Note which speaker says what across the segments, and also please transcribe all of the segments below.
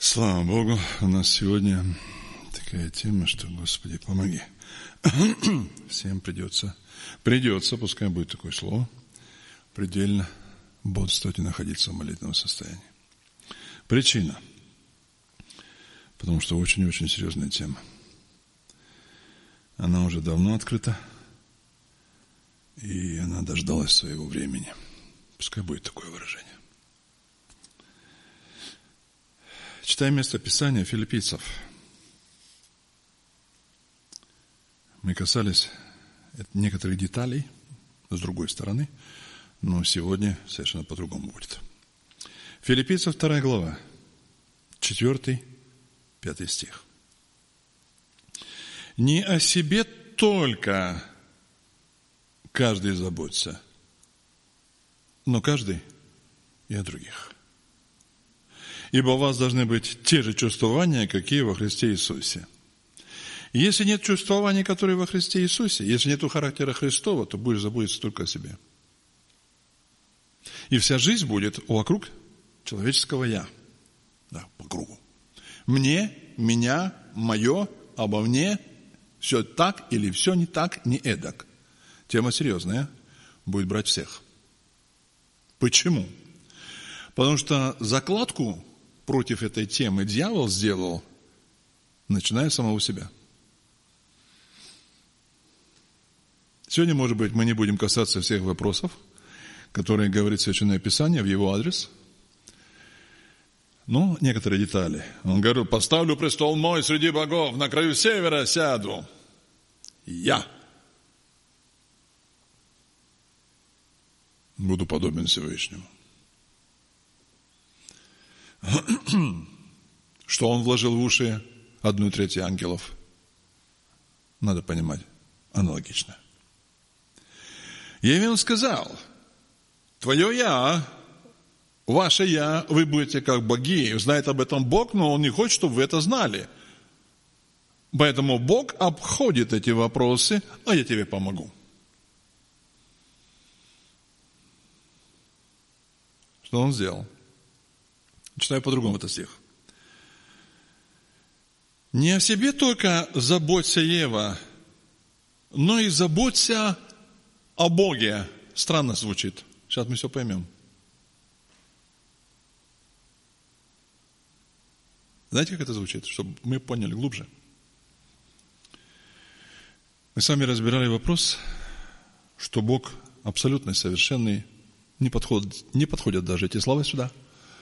Speaker 1: Слава Богу, у нас сегодня такая тема, что, Господи, помоги. Всем придется, пускай будет такое слово, предельно бодрствовать и находиться в молитвенном состоянии. Причина, потому что очень-очень серьезная тема. Она уже давно открыта, и она дождалась своего времени. Пускай будет такое выражение. Читаем место Писания Филиппийцев. Мы касались некоторых деталей с другой стороны, но сегодня совершенно по-другому будет. Филиппийцев 2 глава, 4-5 стих. Не о себе только каждый заботится, но каждый и о других. Ибо у вас должны быть те же чувствования, какие во Христе Иисусе. И если нет чувствований, которые во Христе Иисусе, если нет характера Христова, то будешь заботиться только о себе. И вся жизнь будет вокруг человеческого «я». Да, по кругу. Мне, меня, мое, обо мне, все так или все не так, не эдак. Тема серьезная, будет брать всех. Почему? Потому что закладку против этой темы дьявол сделал, начиная с самого себя. Сегодня, может быть, мы не будем касаться всех вопросов, которые говорит Священное Писание в его адрес, но некоторые детали. Он говорил: поставлю престол мой среди богов, на краю севера сяду. Я буду подобен Всевышнему. Что он вложил в уши 1/3 ангелов? Надо понимать, аналогично. И он сказал: твое «я», ваше «я», вы будете как боги. Знает об этом Бог, но Он не хочет, чтобы вы это знали. Поэтому Бог обходит эти вопросы, а я тебе помогу. Что Он сделал? Читаю по-другому этот стих. Не о себе только заботься, Ева, но и заботься о Боге. Странно звучит. Сейчас мы все поймем. Знаете, как это звучит? Чтобы мы поняли глубже. Мы с вами разбирали вопрос, что Бог абсолютно совершенный, не подходят даже эти слова сюда.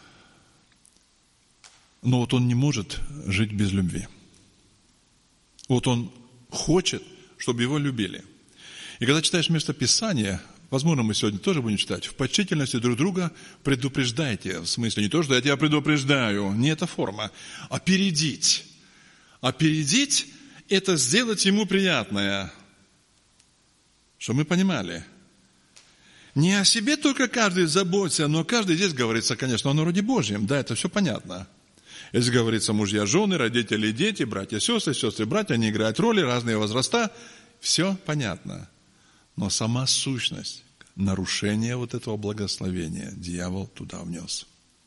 Speaker 1: Но вот Он не может жить без любви. Вот Он хочет, чтобы Его любили. И когда читаешь место Писания, возможно, мы сегодня тоже будем читать, в почтительности друг друга предупреждайте. В смысле не то, что я тебя предупреждаю, не эта форма. Опередить. Опередить – это сделать Ему приятное. Чтобы мы понимали. Не о себе только каждый заботится, но каждый здесь говорится, конечно, о народе Божьем. Да, это все понятно. Здесь говорится мужья, жены, родители, дети, братья, сестры, братья, они играют роли, разные возраста. Все понятно. Но сама сущность, нарушение вот этого благословения дьявол туда внес.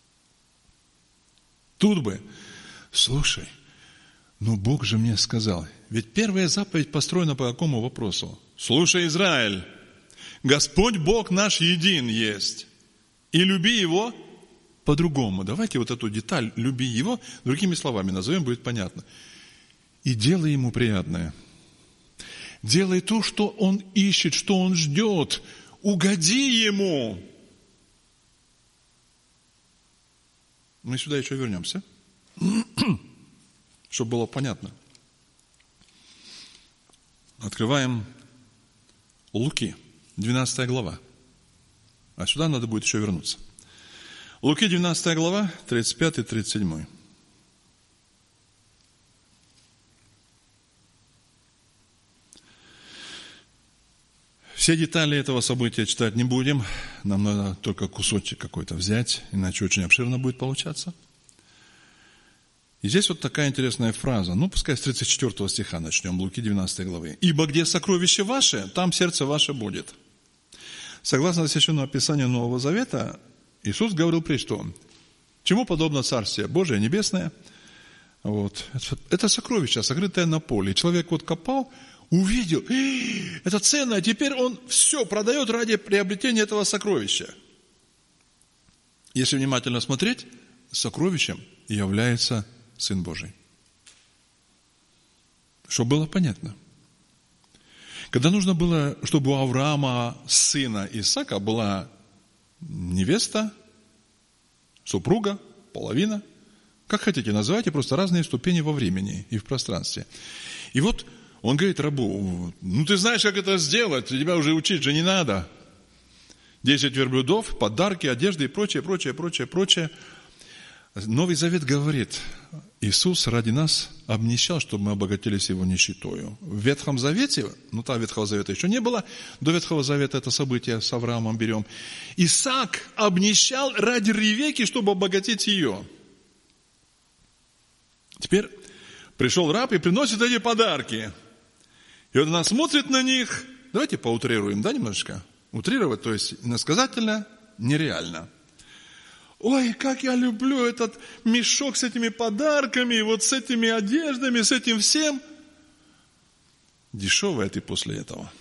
Speaker 1: Тут бы, слушай, Бог же мне сказал, ведь первая заповедь построена по какому вопросу? Слушай, Израиль, Господь Бог наш един есть, и люби Его по-другому. Давайте вот эту деталь «люби Его» другими словами назовем, будет понятно. И делай Ему приятное. Делай то, что Он ищет, что Он ждет. Угоди Ему. Мы сюда еще вернемся, чтобы было понятно. Открываем Луки, 12 глава. А сюда надо будет еще вернуться. Луки, 12 глава, 35-37. Все детали этого события читать не будем. Нам надо только кусочек какой-то взять, иначе очень обширно будет получаться. И здесь вот такая интересная фраза. Пускай с 34 стиха начнем, Луки 12 главы. «Ибо где сокровище ваше, там сердце ваше будет». Согласно Священному Писанию Нового Завета, Иисус говорил прежде что? Чему подобно Царствие Божие Небесное? Вот. Это сокровище, сокрытое на поле. Человек вот копал, увидел, это ценно, а теперь он все продает ради приобретения этого сокровища. Если внимательно смотреть, сокровищем является Сын Божий. Чтобы было понятно. Когда нужно было, чтобы у Авраама, сына Исаака, была невеста, супруга, половина, как хотите называйте, просто разные ступени во времени и в пространстве. И вот он говорит рабу, ты знаешь, как это сделать, тебя уже учить же не надо. 10 верблюдов, подарки, одежды и прочее. Новый Завет говорит, Иисус ради нас обнищал, чтобы мы обогатились Его нищетою. В Ветхом Завете, там Ветхого Завета еще не было, до Ветхого Завета это событие с Авраамом берем. Исаак обнищал ради Ревекки, чтобы обогатить ее. Теперь пришел раб и приносит эти подарки. И вот она смотрит на них. Давайте поутрируем, немножечко? Утрировать, то есть иносказательно, нереально. Ой, как я люблю этот мешок с этими подарками, вот с этими одеждами, с этим всем. Дешевая ты после этого.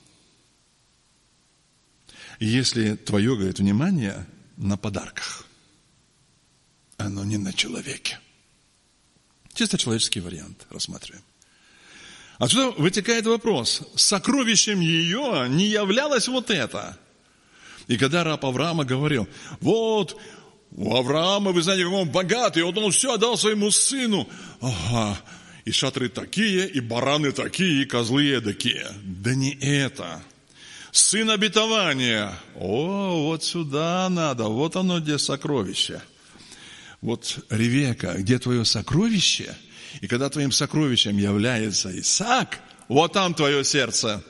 Speaker 1: Если твое, говорит, внимание на подарках, оно не на человеке. Чисто человеческий вариант рассматриваем. Отсюда вытекает вопрос, сокровищем ее не являлось вот это. И когда раб Авраама говорил, вот, у Авраама, вы знаете, как он богатый, вот он все отдал своему сыну. Ага, и шатры такие, и бараны такие, и козлы эдакие. Да не это. Сын обетования. О, вот сюда надо, вот оно где сокровище. Вот, Ревекка, где твое сокровище? И когда твоим сокровищем является Исаак, вот там твое сердце.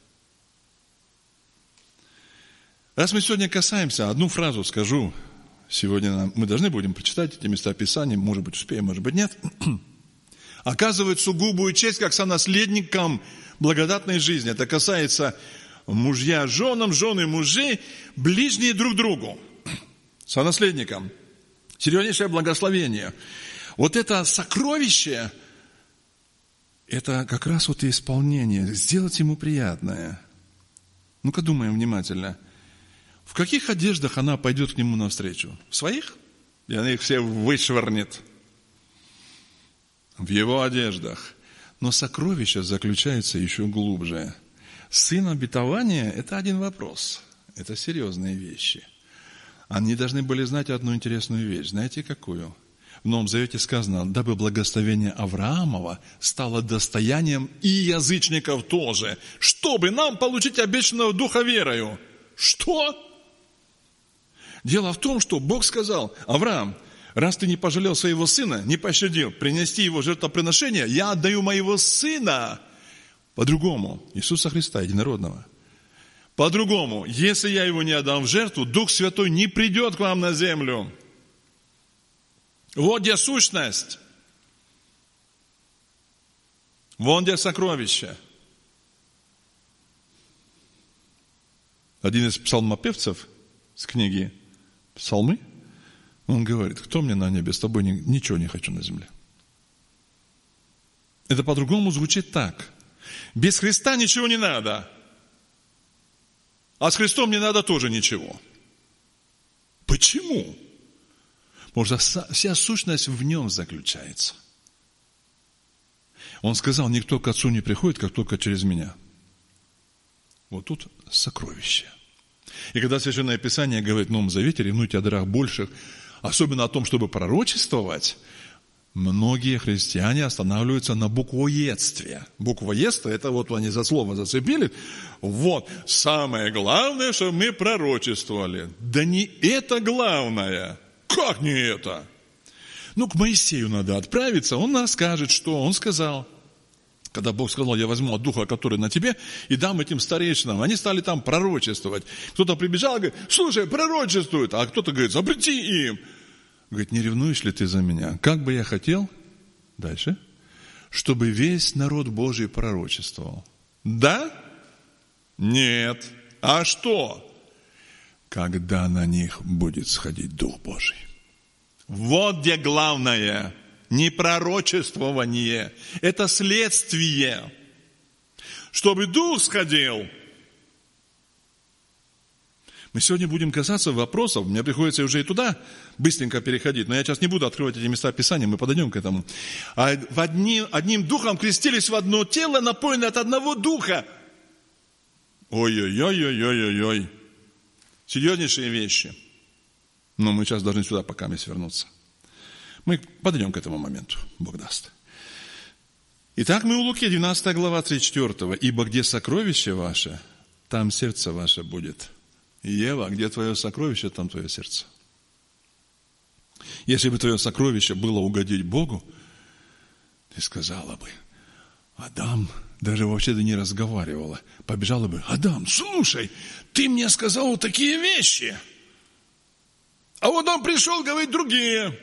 Speaker 1: Раз мы сегодня касаемся, одну фразу скажу. Сегодня мы должны будем прочитать эти места Писания, может быть, успеем, может быть, нет. Оказывает сугубую честь, как сонаследникам благодатной жизни. Это касается мужья женам, жены мужей, ближние друг другу. Сонаследникам. Серьезнейшее благословение. Вот это сокровище, это как раз вот и исполнение, сделать ему приятное. Ну-ка думаем внимательно. В каких одеждах она пойдет к нему навстречу? В своих? И она их все вышвырнет. В его одеждах. Но сокровище заключается еще глубже. Сын обетования – это один вопрос. Это серьезные вещи. Они должны были знать одну интересную вещь. Знаете, какую? В Новом Завете сказано, дабы благословение Авраамова стало достоянием и язычников тоже, чтобы нам получить обещанного духа верою. Что? Дело в том, что Бог сказал, Авраам, раз ты не пожалел своего сына, не пощадил, принести его жертвоприношение, я отдаю моего сына. По-другому, Иисуса Христа, единородного. По-другому, если я его не отдам в жертву, Дух Святой не придет к вам на землю. Вот где сущность. Вон где сокровище. Один из псалмопевцев с книги «Псалмы», он говорит, кто мне на небе, с тобой ничего не хочу на земле. Это по-другому звучит так. Без Христа ничего не надо. А с Христом не надо тоже ничего. Почему? Потому что вся сущность в нем заключается. Он сказал, никто к Отцу не приходит, как только через меня. Вот тут сокровище. И когда Священное Писание говорит в Новом Завете, ревнуйте о дарах больших, особенно о том, чтобы пророчествовать, многие христиане останавливаются на буквоедстве. Буквоедство, это вот они за слово зацепили. Вот, самое главное, чтобы мы пророчествовали. Да не это главное. Как не это? К Моисею надо отправиться, он нас скажет, что он сказал. Когда Бог сказал, я возьму от духа, который на тебе, и дам этим старейшинам. Они стали там пророчествовать. Кто-то прибежал и говорит, слушай, пророчествует. А кто-то говорит, запрети им. Говорит, не ревнуешь ли ты за меня? Как бы я хотел, дальше, чтобы весь народ Божий пророчествовал. Да? Нет. А что? Когда на них будет сходить Дух Божий. Вот где главное. Не пророчествование. Это следствие. Чтобы Дух сходил. Мы сегодня будем касаться вопросов. Мне приходится уже и туда быстренько переходить. Но я сейчас не буду открывать эти места Писания, мы подойдем к этому. Одним духом крестились в одно тело, напоенное от одного духа. Ой-ой-ой-ой-ой-ой. Серьезнейшие вещи. Но мы сейчас должны сюда пока вернуться. Мы подойдем к этому моменту, Бог даст. Итак, мы у Луки, 12 глава, 34. «Ибо где сокровище ваше, там сердце ваше будет». Ева, где твое сокровище, там твое сердце. Если бы твое сокровище было угодить Богу, ты сказала бы, Адам, даже вообще-то не разговаривала, побежала бы, Адам, слушай, ты мне сказал вот такие вещи, а вот он пришел говорить другие.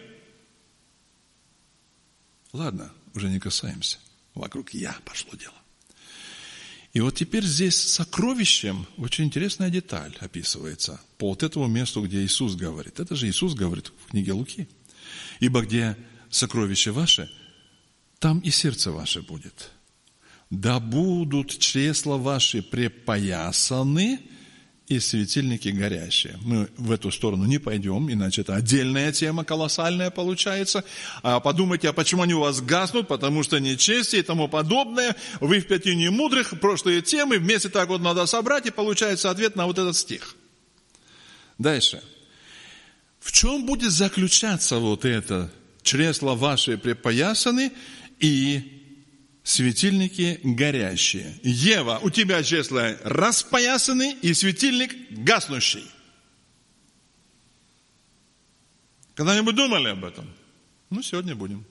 Speaker 1: Ладно, уже не касаемся, вокруг я пошло дело. И вот теперь здесь с сокровищем очень интересная деталь описывается по вот этому месту, где Иисус говорит. Это же Иисус говорит в книге Луки. «Ибо где сокровище ваше, там и сердце ваше будет. Да будут чресла ваши припоясаны и светильники горящие». Мы в эту сторону не пойдем, иначе это отдельная тема, колоссальная получается. А подумайте, а почему они у вас гаснут? Потому что нечестие и тому подобное. Вы в пятине мудрых, прошлые темы, вместе так вот надо собрать, и получается ответ на вот этот стих. Дальше. В чем будет заключаться вот это? Чресла ваши припоясаны и светильники горящие. Ева, у тебя чресла распоясаны и светильник гаснущий. Когда-нибудь думали об этом? Ну, сегодня будем.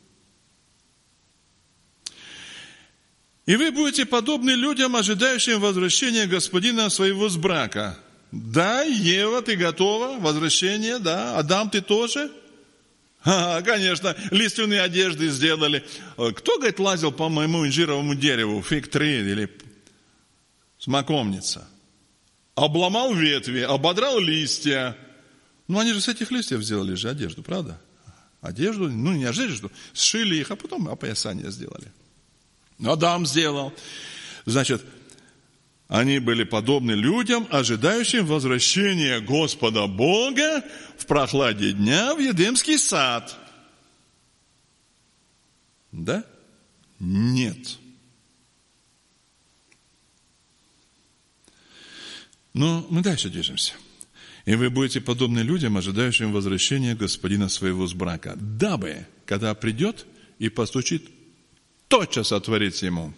Speaker 1: И вы будете подобны людям, ожидающим возвращения господина своего с брака. Да, Ева, ты готова? Возвращение, да. Адам, ты тоже? Конечно, лиственные одежды сделали. Кто, говорит, лазил по моему инжировому дереву, фиг-три или смоковница? Обломал ветви, ободрал листья. Ну, они же с этих листьев сделали же одежду, правда? Одежду, ну, не одежду, сшили их, а потом опоясание сделали. Адам сделал. Значит, они были подобны людям, ожидающим возвращения Господа Бога в прохладе дня в Едемский сад. Да? Нет. Но мы дальше движемся. И вы будете подобны людям, ожидающим возвращения господина своего с брака, дабы, когда придет и постучит, тотчас отворить ему.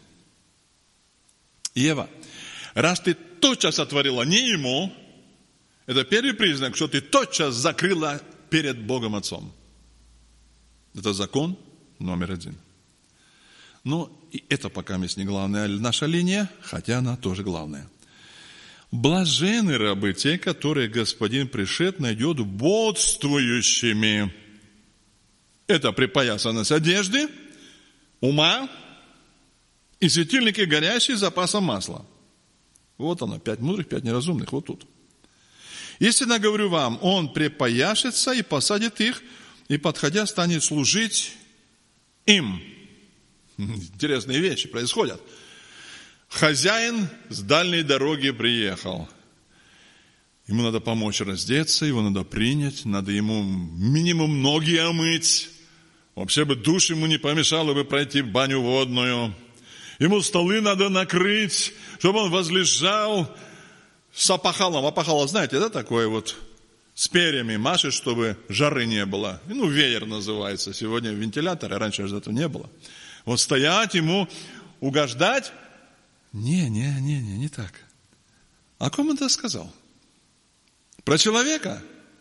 Speaker 1: Ева, раз ты тотчас отворила не ему, это первый признак, что ты тотчас закрыла перед Богом Отцом. Это закон номер 1. Но и это пока не главная наша линия, хотя она тоже главная. Блаженны рабы те, которые господин пришед найдет бодствующими. Это припоясанность одежды, ума и светильники горящие запасом масла. Вот оно, 5 мудрых, 5 неразумных, вот тут. Истинно говорю вам, он припояшется и посадит их, и, подходя, станет служить им. Интересные вещи происходят. Хозяин с дальней дороги приехал. Ему надо помочь раздеться, его надо принять, надо ему минимум ноги омыть. Вообще бы душ ему не помешало бы пройти в баню водную. Ему столы надо накрыть, чтобы он возлежал с опахалом. Опахало, знаете, да, такое вот с перьями машешь, чтобы жары не было. Ну, веер называется. Сегодня вентилятор, а раньше же этого не было. Вот стоять ему, угождать. Не так. О ком он это сказал? Про человека?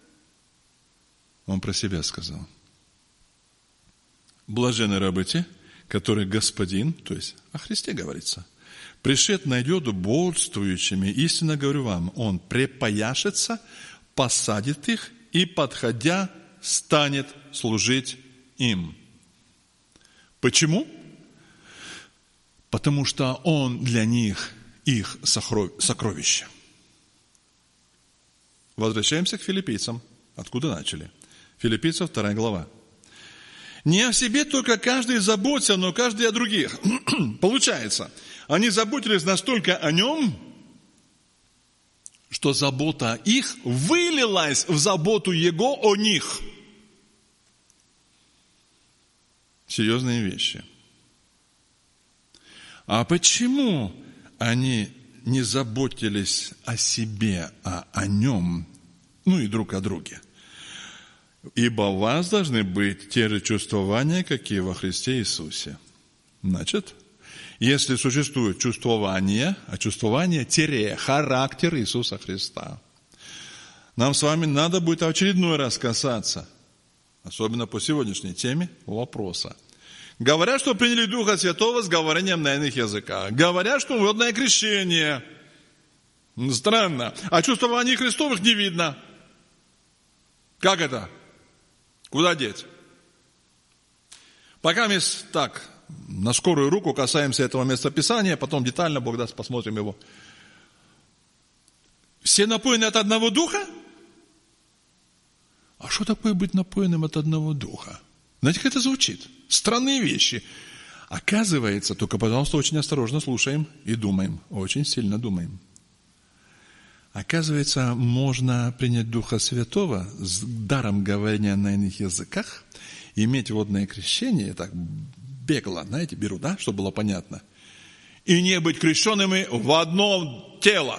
Speaker 1: Он про себя сказал. Блаженны рабы те, который господин, то есть о Христе говорится, пришед найдет бодствующими, истинно говорю вам, он припояшется, посадит их и, подходя, станет служить им. Почему? Потому что он для них их сокровище. Возвращаемся к филиппийцам. Откуда начали? Филиппийцев 2 глава. Не о себе только каждый заботится, но каждый о других. Получается, они заботились настолько о нем, что забота их вылилась в заботу его о них. Серьезные вещи. А почему они не заботились о себе, а о нем, и друг о друге? Ибо у вас должны быть те же чувствования, какие во Христе Иисусе. Значит, если существует чувствование, а чувствование – характер Иисуса Христа, нам с вами надо будет в очередной раз касаться, особенно по сегодняшней теме, вопроса. Говорят, что приняли Духа Святого с говорением на иных языках. Говорят, что водное крещение. Странно. А чувствований Христовых не видно. Как это? Куда деть? Пока мы так, на скорую руку касаемся этого местописания, потом детально, Бог даст, посмотрим его. Все напоены от одного духа? А что такое быть напоенным от одного духа? Знаете, как это звучит? Странные вещи. Оказывается, только, пожалуйста, очень осторожно слушаем и думаем. Очень сильно думаем. Оказывается, можно принять Духа Святого с даром говорения на иных языках, иметь водное крещение, так бегло, знаете, беру, да, чтобы было понятно, и не быть крещенными в одно тело.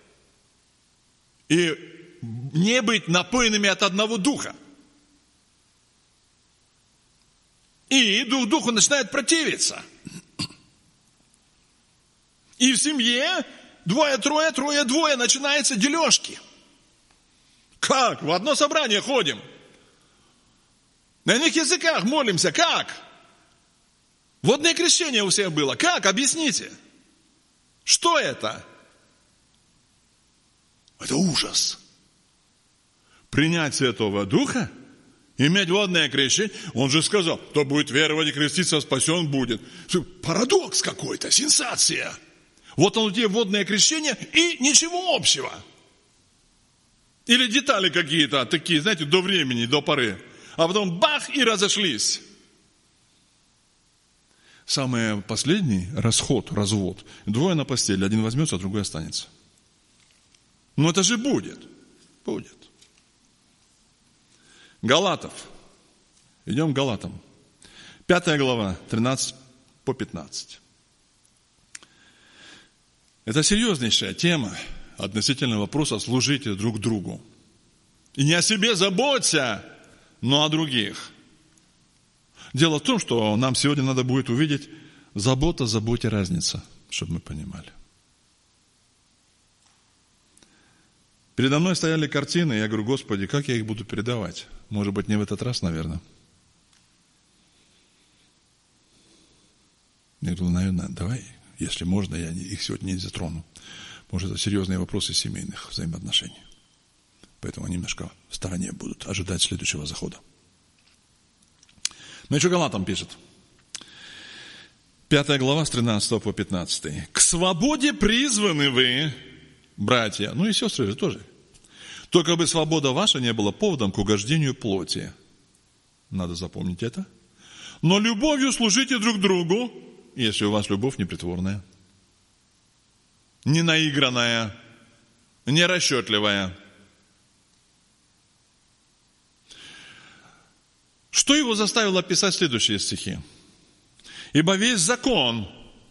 Speaker 1: И не быть напоенными от одного духа. И дух духу начинает противиться. И в семье 2, 3, 3, 2 начинаются дележки. Как? В одно собрание ходим. На иных языках молимся. Как? Водное крещение у всех было. Как? Объясните. Что это? Это ужас. Принять Святого Духа, иметь водное крещение, он же сказал, кто будет веровать и креститься, спасен будет. Парадокс какой-то, сенсация. Вот он у тебя водное крещение и ничего общего. Или детали какие-то такие, знаете, до времени, до поры. А потом бах и разошлись. Самый последний развод. 2 на постели, один возьмется, а другой останется. Но это же будет. Будет. Галатов. Идем к Галатам. 5 глава, 13 по 15. Это серьезнейшая тема относительно вопроса «служите друг другу». И не о себе заботься, но о других. Дело в том, что нам сегодня надо будет увидеть забота, заботе разница, чтобы мы понимали. Передо мной стояли картины, и я говорю, Господи, как я их буду передавать? Может быть, не в этот раз, наверное. Я думаю, наверное, давай, если можно, я их сегодня не затрону. Может, это серьезные вопросы семейных взаимоотношений. Поэтому они немножко в стороне будут ожидать следующего захода. Но еще Галатам пишет. 5 глава с 13 по 15. «К свободе призваны вы, братья», и сестры же тоже. «Только бы свобода ваша не была поводом к угождению плоти». Надо запомнить это. «Но любовью служите друг другу, если у вас любовь непритворная, не наигранная, не расчетливая». Что его заставило писать следующие стихи? «Ибо весь закон»,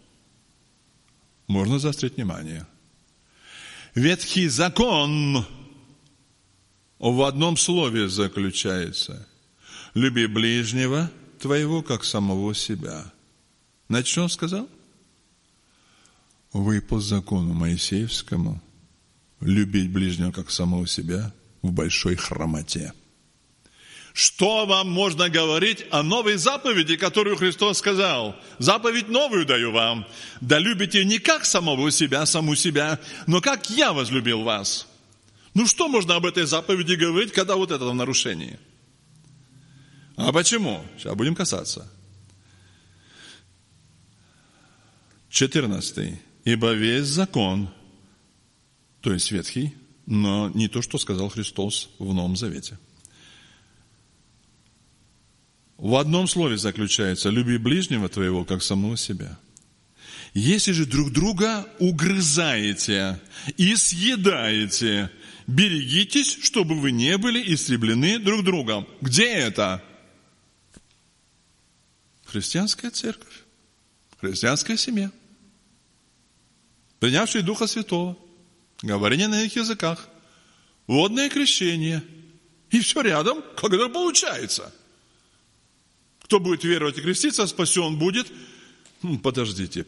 Speaker 1: можно заострить внимание, ветхий закон в одном слове заключается: люби ближнего твоего, как самого себя. Знаете, что он сказал? Вы по закону Моисеевскому любить ближнего, как самого себя, в большой хромоте. Что вам можно говорить о новой заповеди, которую Христос сказал? Заповедь новую даю вам. Да любите не как самого себя, саму себя, но как я возлюбил вас. Что можно об этой заповеди говорить, когда вот это в нарушении? А почему? Сейчас будем касаться. 14. Ибо весь закон, то есть ветхий, но не то, что сказал Христос в Новом Завете. в одном слове заключается: люби ближнего твоего, как самого себя. Если же друг друга угрызаете и съедаете, берегитесь, чтобы вы не были истреблены друг другом. Где это? Христианская церковь, христианская семья, принявшие Духа Святого, говорение на их языках, водное крещение. И все рядом, как это получается. Кто будет веровать и креститься, спасен будет. Подождите.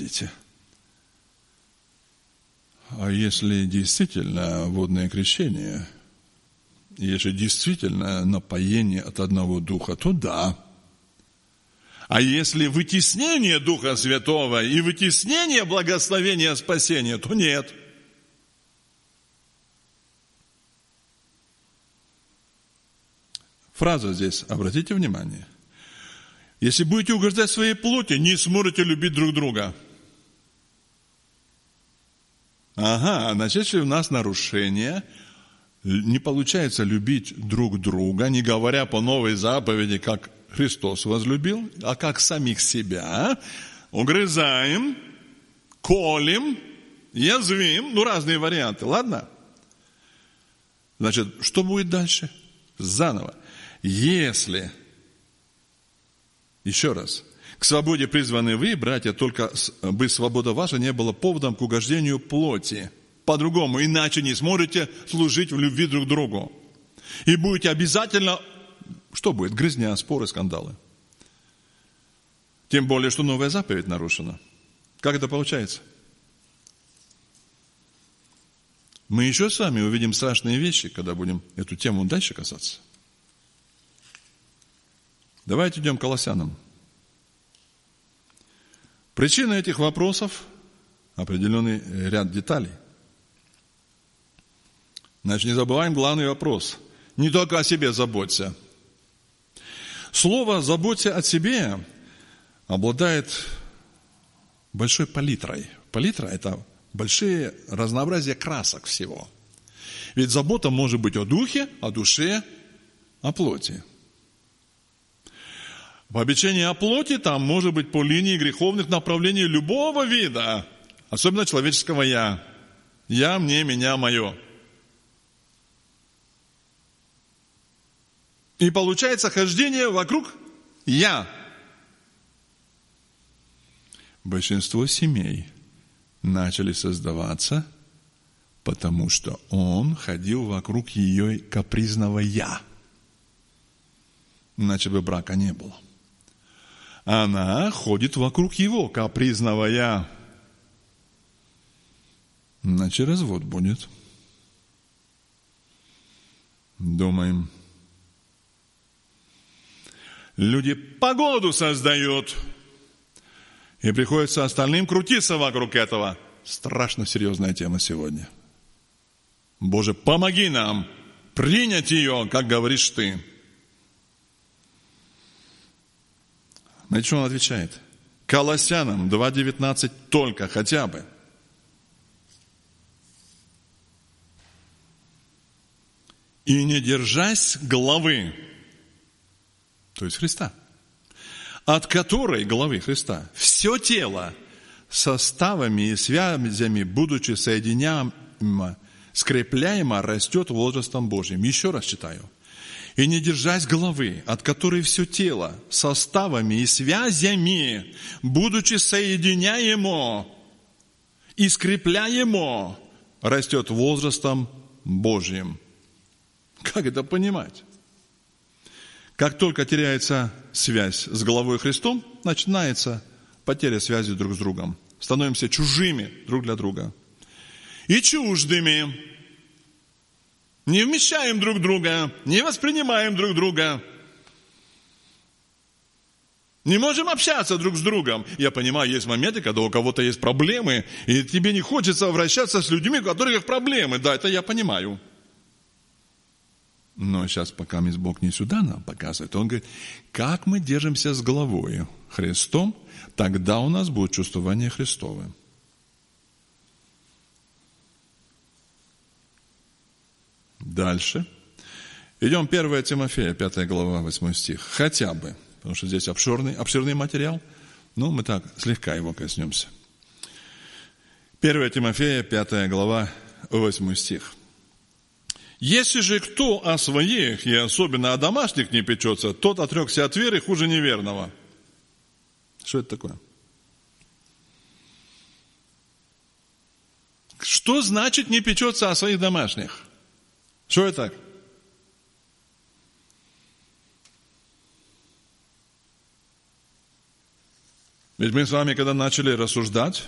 Speaker 1: А если действительно водное крещение, если действительно напоение от одного Духа, то да. А если вытеснение Духа Святого и вытеснение благословения спасения, то нет. Фраза здесь, обратите внимание. Если будете угождать своей плоти, не сможете любить друг друга. Значит, если у нас нарушение, не получается любить друг друга, не говоря по новой заповеди, как Христос возлюбил, а как самих себя, угрызаем, колем, язвим, разные варианты, ладно? Значит, что будет дальше? Заново. Если, еще раз, к свободе призваны вы, братья, только бы свобода ваша не была поводом к угождению плоти. По-другому, иначе не сможете служить в любви друг к другу. И будете обязательно, что будет? Грызня, споры, скандалы. Тем более, что новая заповедь нарушена. Как это получается? Мы еще с вами увидим страшные вещи, когда будем эту тему дальше касаться. Давайте идем к Колоссянам. Причина этих вопросов – определенный ряд деталей. Значит, не забываем главный вопрос. Не только о себе заботься. Слово «заботься о себе» обладает большой палитрой. Палитра – это большие разнообразие красок всего. Ведь забота может быть о духе, о душе, о плоти. Попечение о плоти там может быть по линии греховных направлений любого вида, особенно человеческого «я». «Я», «мне», «меня», «мое». И получается хождение вокруг «я». Большинство семей начали создаваться, потому что он ходил вокруг ее капризного «я». Иначе бы брака не было. Она ходит вокруг его капризного «я». Иначе развод будет. Думаем. Люди погоду создают. И приходится остальным крутиться вокруг этого. Страшно серьезная тема сегодня. Боже, помоги нам принять ее, как говоришь ты. На что он отвечает? Колоссянам 2:19 только, хотя бы. И не держась главы, то есть Христа, от которой, главы Христа, все тело составами и связями, будучи соединяемо, скрепляемо, растет возрастом Божьим. Еще раз читаю. И не держась головы, от которой все тело составами и связями, будучи соединяемо и скрепляемо, растет возрастом Божьим. Как это понимать? Как только теряется связь с головой Христом, начинается потеря связи друг с другом. Становимся чужими друг для друга. И чуждыми. Не вмещаем друг друга, не воспринимаем друг друга. Не можем общаться друг с другом. Я понимаю, есть моменты, когда у кого-то есть проблемы, и тебе не хочется обращаться с людьми, у которых проблемы. Да, это я понимаю. Но сейчас, пока Бог не сюда нам показывает, Он говорит, как мы держимся с головой Христом, тогда у нас будет чувствование Христовое. Дальше. Идем 1 Тимофея, 5 глава, 8 стих. Хотя бы, потому что здесь обширный материал, но мы так слегка его коснемся. 1 Тимофея, 5 глава, 8 стих. Если же кто о своих, и особенно о домашних не печется, тот отрекся от веры хуже неверного. Что это такое? Что значит не печется о своих домашних? Что это так? Ведь мы с вами, когда начали рассуждать,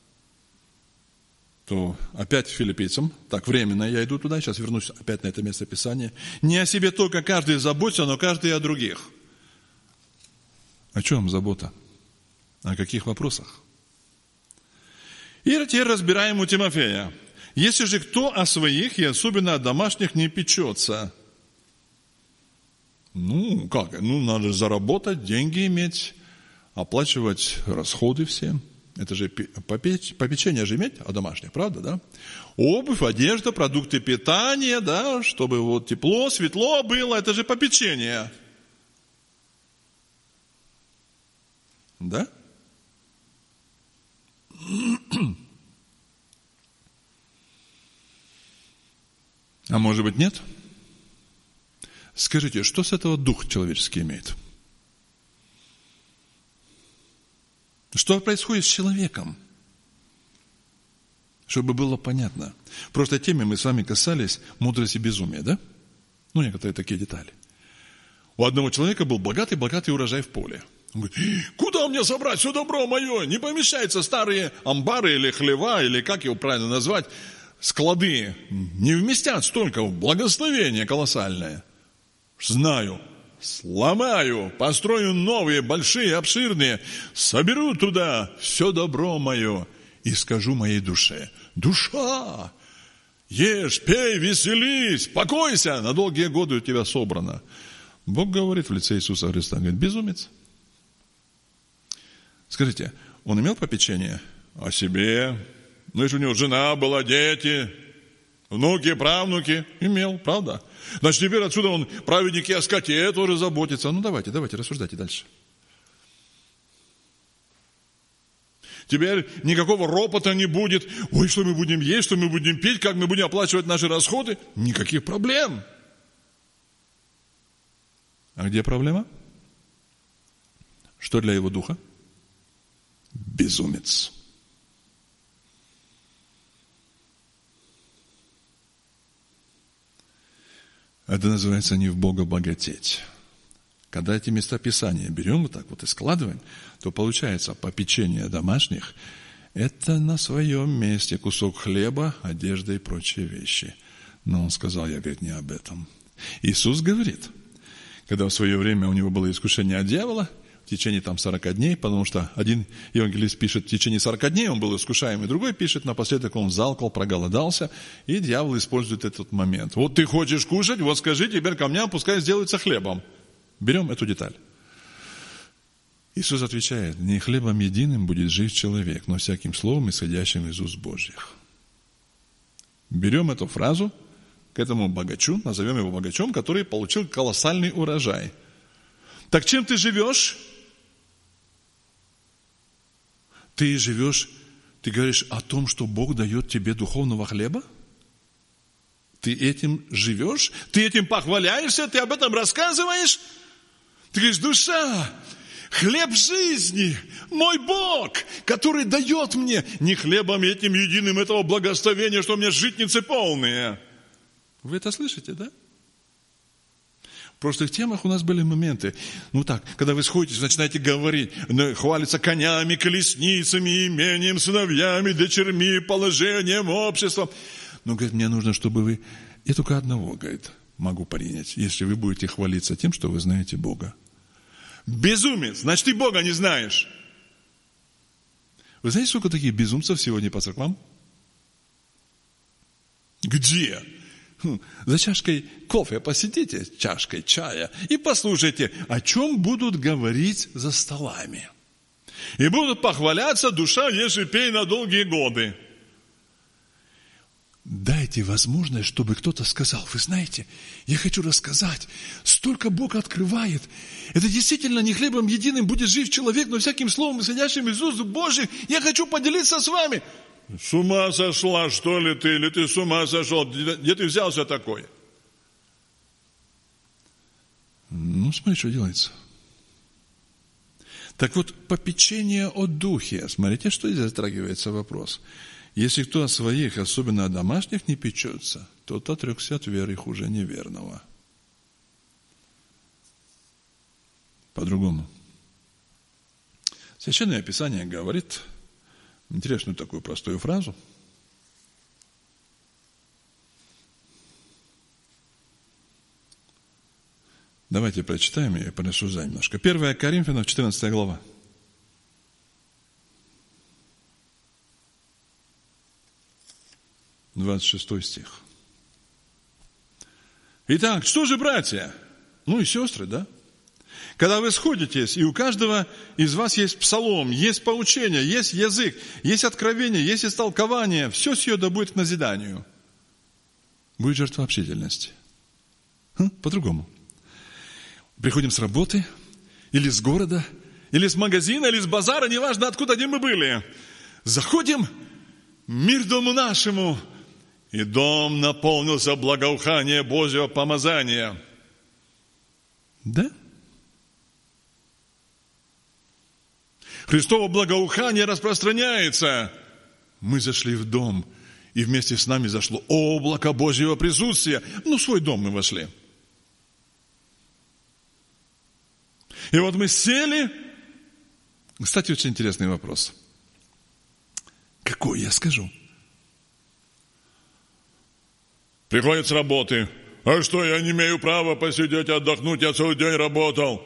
Speaker 1: то опять филиппийцам, так, временно я иду туда, сейчас вернусь опять на это место Писания. Не о себе только каждый заботится, но каждый о других. О чем забота? О каких вопросах? И теперь разбираем у Тимофея. Если же кто о своих, и особенно о домашних, не печется, надо заработать, деньги иметь, оплачивать расходы все. Это же попечение же иметь о домашних, правда, да? Обувь, одежда, продукты питания, да, чтобы вот тепло, светло было, это же попечение. Да? А может быть нет? Скажите, что с этого дух человеческий имеет? Что происходит с человеком? Чтобы было понятно. В прошлой теме мы с вами касались мудрости и безумия, да? Некоторые такие детали. У одного человека был богатый урожай в поле. Он говорит, куда мне собрать все добро мое? Не помещаются старые амбары или хлева, или как его правильно назвать, склады. Не вместят столько, благословение колоссальное. Знаю. Сломаю, построю новые, большие, обширные, соберу туда все добро мое и скажу моей душе: душа, ешь, пей, веселись, покойся, на долгие годы у тебя собрано. Бог говорит в лице Иисуса Христа, говорит, безумец. Скажите, он имел попечение о себе? Если у него жена была, дети, внуки, правнуки, имел, правда? Значит, теперь отсюда он, праведники о скоте тоже заботится. Давайте, рассуждайте дальше. Теперь никакого ропота не будет. Ой, что мы будем есть, что мы будем пить, как мы будем оплачивать наши расходы. Никаких проблем. А где проблема? Что для его духа? Безумец. Это называется не в Бога богатеть. Когда эти места Писания берем вот так вот и складываем, то получается попечение домашних – это на своем месте кусок хлеба, одежда и прочие вещи. Но он сказал, я, говорит, не об этом. Иисус говорит, когда в свое время у него было искушение от дьявола, в течение 40 дней, потому что один евангелист пишет, в течение 40 дней он был искушаем, и другой пишет, напоследок он залкал, проголодался, и дьявол использует этот момент. Вот ты хочешь кушать, вот скажи теперь камням, пускай сделаются хлебом. Берем эту деталь. Иисус отвечает, не хлебом единым будет жить человек, но всяким словом, исходящим из уст Божьих. Берем эту фразу к этому богачу, назовем его богачом, который получил колоссальный урожай. Так чем ты живешь? Ты живешь, ты говоришь о том, что Бог дает тебе духовного хлеба? Ты этим живешь? Ты этим похваляешься? Ты об этом рассказываешь? Ты говоришь, душа, хлеб жизни, мой Бог, который дает мне не хлебом этим единым этого благословения, что у меня житницы полные. Вы это слышите, да? В прошлых темах у нас были моменты, когда вы сходитесь, начинаете говорить, хвалиться конями, колесницами, имением, сыновьями, дочерьми, положением, обществом. Но, говорит, мне нужно, чтобы вы, я только одного, говорит, могу принять, если вы будете хвалиться тем, что вы знаете Бога. Безумец, значит, ты Бога не знаешь. Вы знаете, сколько таких безумцев сегодня по церквам? Где? За чашкой кофе посидите, чашкой чая, и послушайте, о чем будут говорить за столами. И будут похваляться, душа, ешь и пей на долгие годы. дайте возможность, чтобы кто-то сказал: вы знаете, я хочу рассказать, столько Бог открывает. Это действительно не хлебом единым будет жив человек, но всяким словом, исходящим из уст Божьих, я хочу поделиться с вами. С ума сошла, что ли ты, или ты с ума сошел? Где ты взялся такой? Ну, смотри, что делается. Так вот, попечение о духе. Смотрите, что здесь затрагивается вопрос. Если кто о своих, особенно о домашних, не печется, тот отрекся от веры хуже неверного. По-другому. Священное Писание говорит интересную такую простую фразу. Давайте прочитаем ее и порассуждаем немножко. 1 Коринфянам, 14 глава. (26 стих). Итак, что же, братья? Ну и сестры, да? Когда вы сходитесь, и у каждого из вас есть псалом, есть поучение, есть язык, есть откровение, есть истолкование, все сие да будет к назиданию. Будет жертва общительности. По-другому. Приходим с работы, или с города, или с магазина, или с базара, неважно, откуда где мы были. Заходим, мир дому нашему, и дом наполнился благоухание Божьего помазания. Да? Христово благоухание распространяется. Мы зашли в дом, и вместе с нами зашло облако Божьего присутствия. В свой дом мы вошли. И вот мы сели. Кстати, очень интересный вопрос. Какой я скажу? Приходит с работы. А что, я не имею права посидеть, отдохнуть, я целый день работал.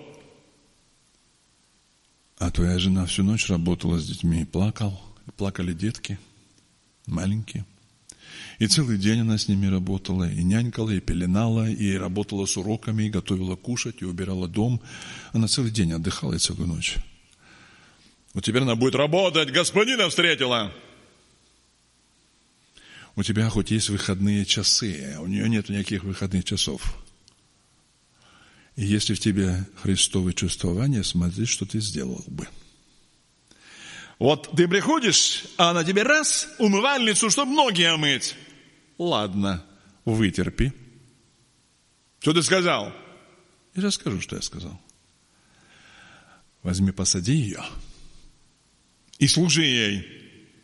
Speaker 1: А твоя жена всю ночь работала с детьми и плакали детки, маленькие. И целый день она с ними работала, и нянькала, и пеленала, и работала с уроками, и готовила кушать, и убирала дом. Она целый день отдыхала и целую ночь. Вот теперь она будет работать, господина встретила. У тебя хоть есть выходные часы, а у нее нет никаких выходных часов. И если в тебе Христовое чувствование, смотри, что ты сделал бы. Вот ты приходишь, а она тебе раз, умывальницу, чтобы ноги омыть. Ладно, вытерпи. Что ты сказал? Я расскажу, что я сказал. Возьми, посади ее и служи ей.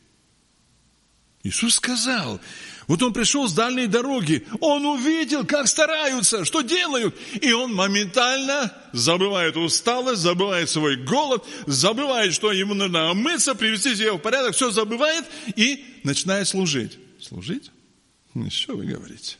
Speaker 1: Иисус сказал, вот он пришел с дальней дороги, он увидел, как стараются, что делают, и он моментально забывает усталость, забывает свой голод, забывает, что ему нужно омыться, привести себя в порядок, все забывает и начинает служить. Служить? Что вы говорите?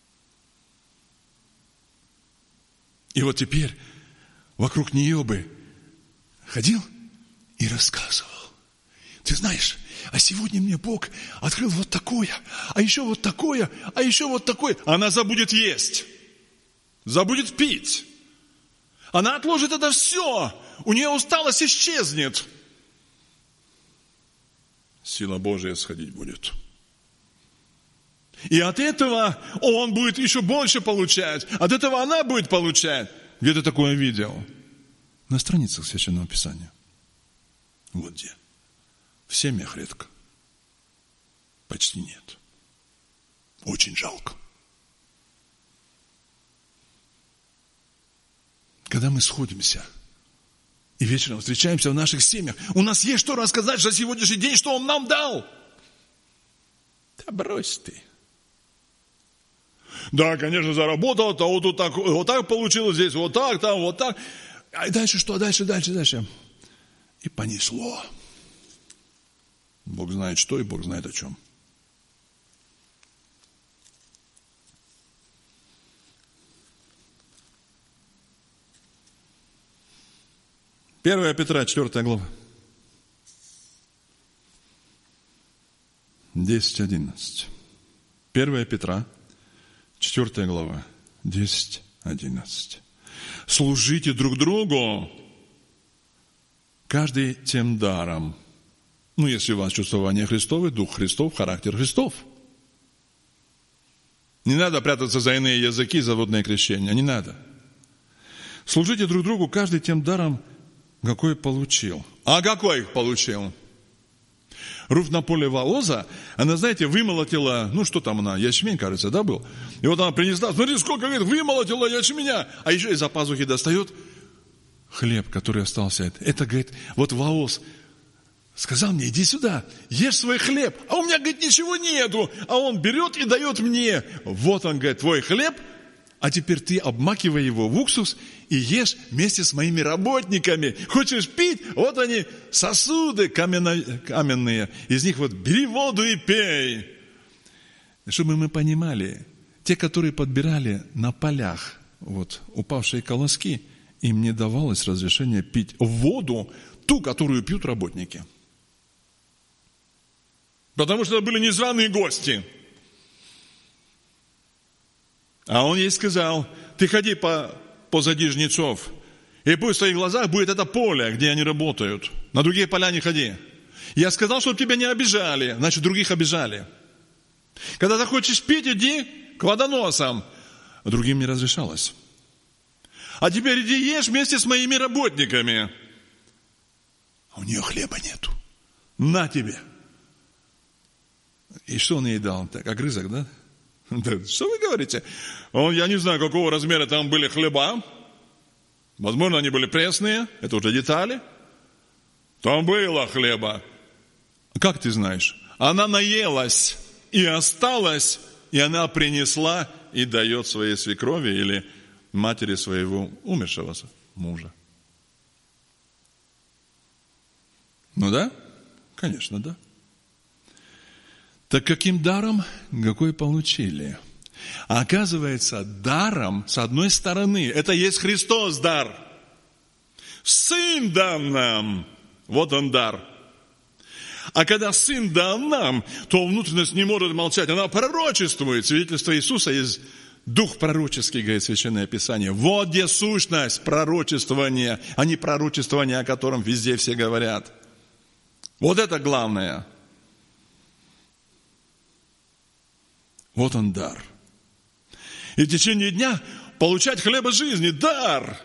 Speaker 1: И вот теперь вокруг нее бы ходил и рассказывал. Ты знаешь, а сегодня мне Бог открыл вот такое, а еще вот такое, а еще вот такое. Она забудет есть, забудет пить. Она отложит это все. У нее усталость исчезнет. Сила Божия сходить будет. И от этого он будет еще больше получать. От этого она будет получать. Где ты такое видел? На страницах Священного Писания. Вот где. В семьях редко. Почти нет. Очень жалко. Когда мы сходимся и вечером встречаемся в наших семьях, у нас есть что рассказать за сегодняшний день, что Он нам дал. Да брось ты. Да, конечно, заработал, а вот так получилось здесь, вот так, там, вот так. А дальше что? Дальше. И понесло. Бог знает что, и Бог знает о чем. Первая Петра, 4 глава. 10-11. 1 Петра, 4 глава, 10-11. Служите друг другу, каждый тем даром. Если у вас чувствование Христово, Дух Христов, характер Христов. Не надо прятаться за иные языки, за водное крещение. Не надо. Служите друг другу каждый тем даром, какой получил. А какой получил? Руфь на поле Вооза, она, знаете, вымолотила, что там она, ячмень, кажется, да, был? И вот она принесла, смотри, сколько, говорит, вымолотила ячменя. А еще из-за пазухи достает хлеб, который остался. Это, говорит, вот Вооз сказал мне, иди сюда, ешь свой хлеб. А у меня, говорит, ничего нету. А он берет и дает мне. Вот он, говорит, твой хлеб, а теперь ты обмакивай его в уксус и ешь вместе с моими работниками. Хочешь пить? Вот они, сосуды каменные. Из них вот бери воду и пей. Чтобы мы понимали, те, которые подбирали на полях упавшие колоски, им не давалось разрешение пить воду, ту, которую пьют работники. Потому что это были незваные гости. А он ей сказал, ты ходи позади жнецов, и пусть в твоих глазах будет это поле, где они работают. На другие поля не ходи. Я сказал, чтобы тебя не обижали, значит, других обижали. Когда ты хочешь пить, иди к водоносам. А другим не разрешалось. А теперь иди ешь вместе с моими работниками. А у нее хлеба нету. На тебе. И что он ей дал? Так, огрызок, да? Да, что вы говорите? Я не знаю, какого размера там были хлеба. Возможно, они были пресные. Это уже детали. Там было хлеба. Как ты знаешь? Она наелась и осталась, и она принесла и дает своей свекрови или матери своего умершего мужа. Ну да? Конечно, да. Так каким даром, какой получили? А оказывается, даром, с одной стороны, это есть Христос дар. Сын дан нам. Вот он дар. А когда Сын дан нам, то внутренность не может молчать. Она пророчествует. Свидетельство Иисуса есть дух пророческий, говорит Священное Писание. Вот где сущность пророчествования, а не пророчествование, о котором везде все говорят. Вот это главное. Вот он дар. И в течение дня получать хлеба жизни – дар.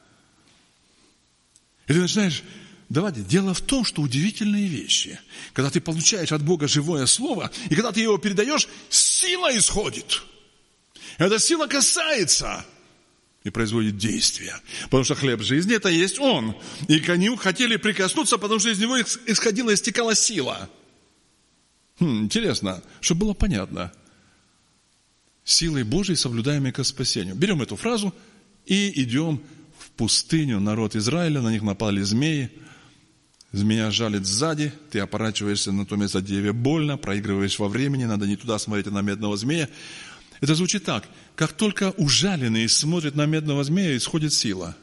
Speaker 1: И ты начинаешь давать. Дело в том, что удивительные вещи. Когда ты получаешь от Бога живое слово, и когда ты его передаешь, сила исходит. Эта сила касается и производит действие. Потому что хлеб жизни – это есть Он. И к нему хотели прикоснуться, потому что из него исходила, истекала сила. Интересно, чтобы было понятно. Силой Божией, соблюдаемой ко спасению. Берем эту фразу и идем в пустыню. Народ Израиля, на них напали змеи. Змея жалит сзади, ты оборачиваешься на то место, где тебе больно, проигрываешь во времени, надо не туда смотреть, а на медного змея. Это звучит так. Как только ужаленный смотрит на медного змея, исходит сила.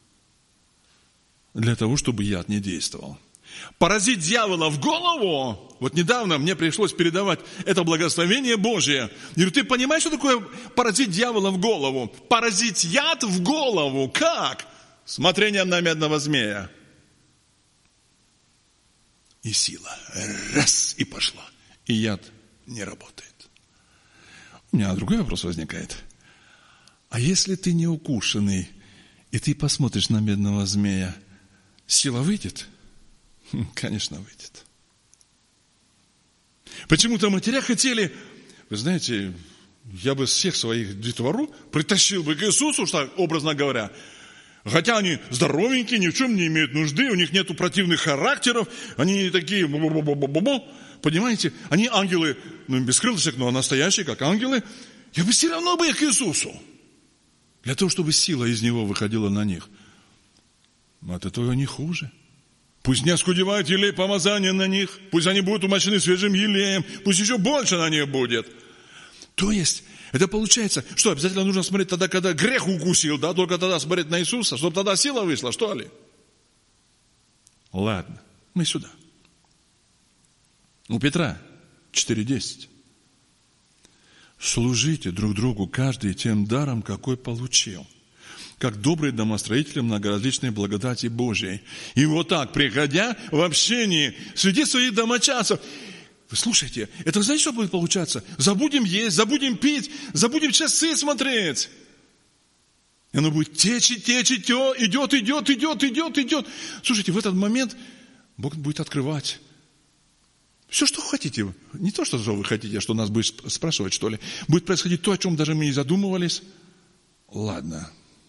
Speaker 1: Для того, чтобы яд не действовал. Поразить дьявола в голову. Вот недавно мне пришлось передавать это благословение Божие. Я говорю, ты понимаешь, что такое поразить дьявола в голову? Поразить яд в голову. Как? Смотрением на медного змея. И сила. Раз, и пошла. И яд не работает. У меня другой вопрос возникает. А если ты не укушенный, и ты посмотришь на медного змея, сила выйдет? Конечно, выйдет. Почему-то матеря хотели, вы знаете, я бы всех своих детвору притащил бы к Иисусу, образно говоря. Хотя они здоровенькие, ни в чем не имеют нужды, у них нету противных характеров, они такие, понимаете, они ангелы, без крылышек, но настоящие, как ангелы. Я бы все равно бы их к Иисусу. Для того, чтобы сила из него выходила на них. Но от этого не хуже. Пусть не оскудевает елей помазания на них, пусть они будут умощены свежим елеем, пусть еще больше на них будет. То есть, это получается, что обязательно нужно смотреть тогда, когда грех укусил, да, только тогда смотреть на Иисуса, чтобы тогда сила вышла, что ли? Ладно, мы сюда. У Петра 4:10. Служите друг другу каждый тем даром, какой получил, как добрый домостроитель многоразличной благодати Божией. И вот так, приходя в общении среди своих домочадцев, Вы слушайте, это знаете, что будет получаться? Забудем есть, забудем пить, забудем часы смотреть. И оно будет течь, идет. Слушайте, в этот момент Бог будет открывать все, что хотите. Не то, что вы хотите, что нас будет спрашивать, что ли. Будет происходить то, о чем даже мы не задумывались. Ладно.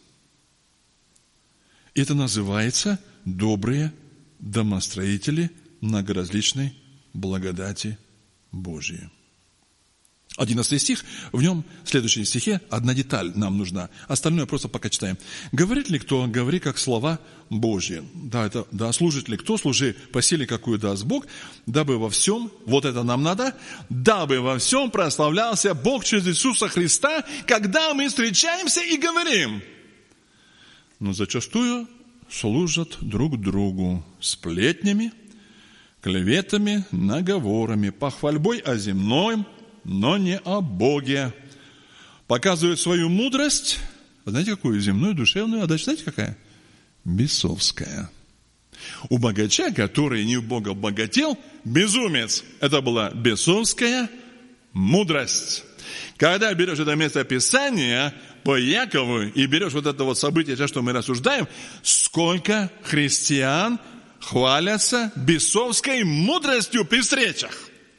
Speaker 1: Это называется добрые домостроители многоразличной благодати Божией. 11 стих, в нем, в следующем стихе, одна деталь нам нужна. Остальное просто пока читаем. «Говорит ли кто, говори как слова Божьи». Да, служит ли кто, служи по силе, какую даст Бог, дабы во всем, вот это нам надо, дабы во всем прославлялся Бог через Иисуса Христа, когда мы встречаемся и говорим. Но зачастую служат друг другу сплетнями, клеветами, наговорами, похвальбой о земном, но не о Боге. Показывают свою мудрость, знаете, какую? Земную, душевную, а дальше знаете, какая? Бесовская. У богача, который не в Бога богател, безумец. Это была бесовская мудрость. Когда берешь это место Писания по Якову и берешь вот это вот событие, сейчас, что мы рассуждаем, сколько христиан хвалятся бесовской мудростью при встречах.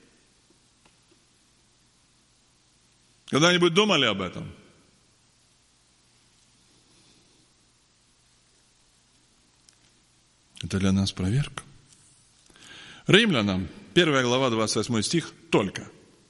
Speaker 1: Когда-нибудь думали об этом? Это для нас проверка. Римлянам, 1 глава, 28 стих, только.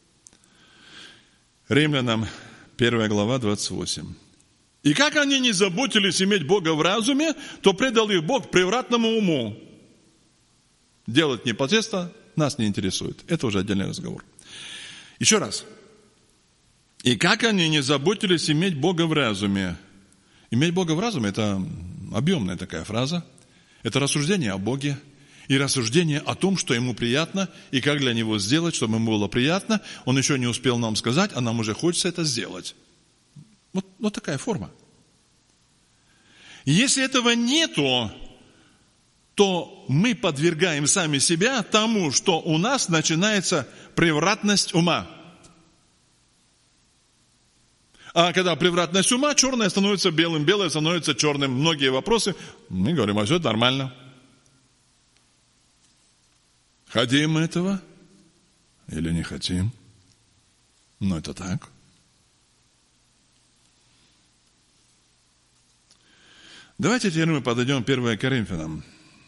Speaker 1: Римлянам, 1 глава, 28. «И как они не заботились иметь Бога в разуме, то предал их Бог превратному уму». Делать непосредственно нас не интересует. Это уже отдельный разговор. Еще раз. «И как они не заботились иметь Бога в разуме». Иметь Бога в разуме – это объемная такая фраза. Это рассуждение о Боге и рассуждение о том, что Ему приятно, и как для Него сделать, чтобы Ему было приятно. Он еще не успел нам сказать, а нам уже хочется это сделать. Вот такая форма. И если этого нету, то мы подвергаем сами себя тому, что у нас начинается превратность ума. А когда превратность ума, черное становится белым, белое становится черным. Многие вопросы, мы говорим, а все это нормально. Хотим мы этого или не хотим? Но это так. Давайте теперь мы подойдем к 1 Коринфянам.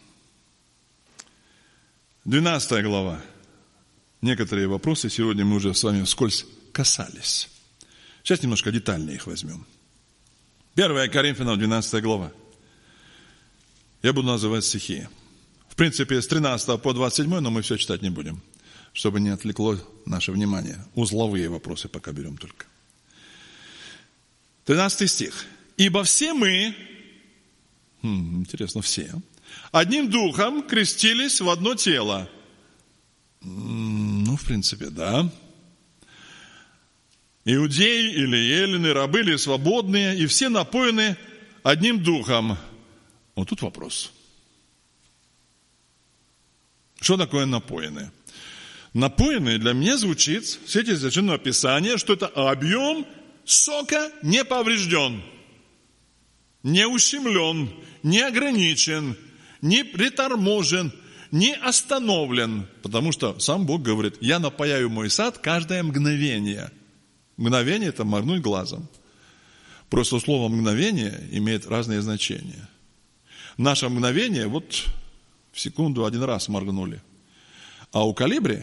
Speaker 1: 12 глава. Некоторые вопросы сегодня мы уже с вами вскользь касались. Сейчас немножко детальнее их возьмем. 1 Коринфянам, 12 глава. Я буду называть стихи. В принципе, с 13 по 27, но мы все читать не будем, чтобы не отвлекло наше внимание. Узловые вопросы пока берем только. 13 стих. «Ибо все мы...» Интересно, все. «Одним духом крестились в одно тело». В принципе, да. «Иудеи или эллины, рабы или свободные, и все напоены одним духом». Вот тут вопрос. Что такое напоенные? Напоенные для меня звучит в свете Священного Писания, что это объем сока не поврежден, не ущемлен, не ограничен, не приторможен, не остановлен. Потому что сам Бог говорит, я напояю мой сад каждое мгновение. Мгновение – это моргнуть глазом. Просто слово «мгновение» имеет разные значения. Наше мгновение, вот в секунду один раз моргнули. А у Колибри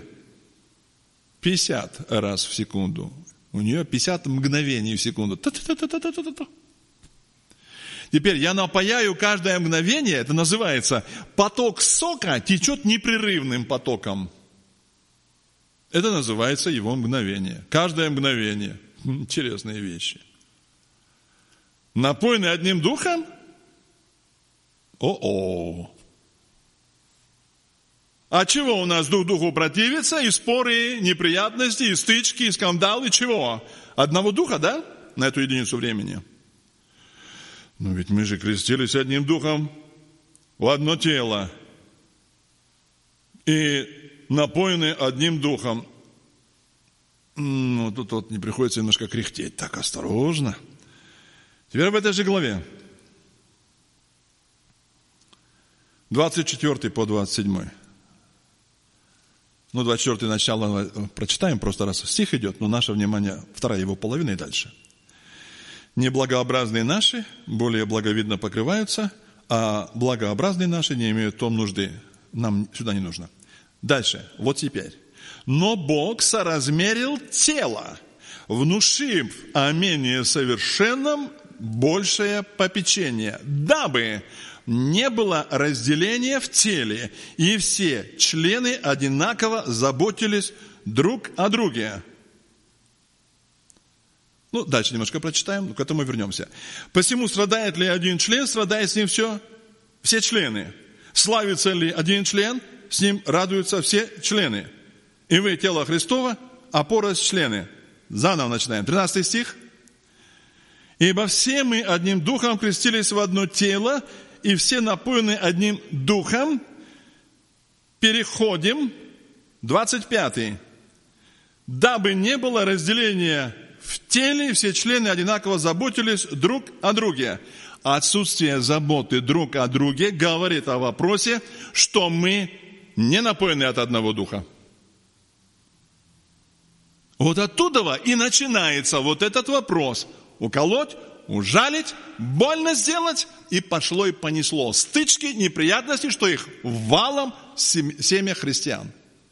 Speaker 1: 50 раз в секунду. У нее 50 мгновений в секунду. Теперь я напояю каждое мгновение, это называется, поток сока течет непрерывным потоком. Это называется его мгновение. Каждое мгновение. Интересные вещи. Напоенный одним духом? О-о. А чего у нас друг другу противится? И споры, и неприятности, и стычки, и скандалы. Чего? Одного духа, да? На эту единицу времени. Но ведь мы же крестились одним духом в одно тело. И напоены одним духом. Ну, тут вот не приходится немножко кряхтеть. Так, осторожно. Теперь в этой же главе. 24 по 27. 24 начало прочитаем, просто раз стих идет, но наше внимание, вторая его половина и дальше. Неблагообразные наши более благовидно покрываются, а благообразные наши не имеют в том нужды. Нам сюда не нужно. Дальше, вот теперь. Но Бог соразмерил тело, внушив о менее совершенном большее попечение, дабы не было разделения в теле, и все члены одинаково заботились друг о друге. Ну, дальше немножко прочитаем, к этому вернемся. Посему страдает ли один член, страдает с ним все члены. Славится ли один член, с ним радуются все члены. И вы, тело Христово, а порость члены. Заново начинаем. 13 стих. Ибо все мы одним духом крестились в одно тело, и все напоены одним духом. Переходим. 25. Дабы не было разделения в теле, все члены одинаково заботились друг о друге. Отсутствие заботы друг о друге говорит о вопросе, что мы не напоены от одного духа. Вот оттуда и начинается вот этот вопрос. Уколоть, ужалить, больно сделать, и пошло и понесло. Стычки, неприятности, что их валом в семьях христиан.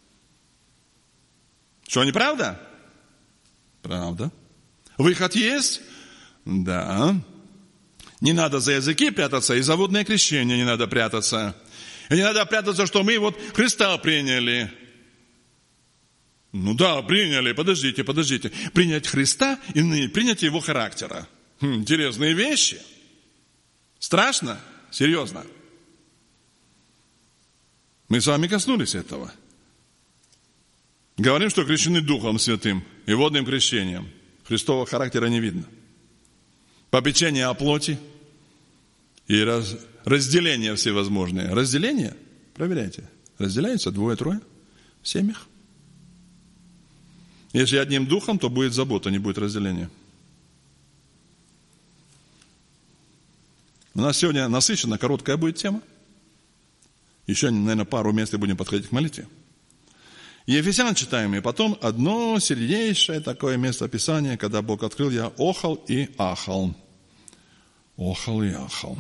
Speaker 1: Что, неправда? Правда. Выход есть? Да. Не надо за языки прятаться, и за водное крещение не надо прятаться. И не надо прятаться, что мы вот Христа приняли. Ну да, приняли, подождите. Принять Христа и не принять Его характера. Интересные вещи. Страшно? Серьезно. Мы с вами коснулись этого. Говорим, что крещены Духом Святым и водным крещением. Христового характера не видно. Попечение о плоти и разделения всевозможные. Разделение, проверяйте, разделяется 2-3 в семьях. Если одним духом, то будет забота, не будет разделения. У нас сегодня насыщена, короткая будет тема. Еще, наверное, пару мест и будем подходить к молитве. Ефесян читаем, и потом одно сильнейшее такое место Писания, когда Бог открыл, я охал и ахал. Охал и ахал.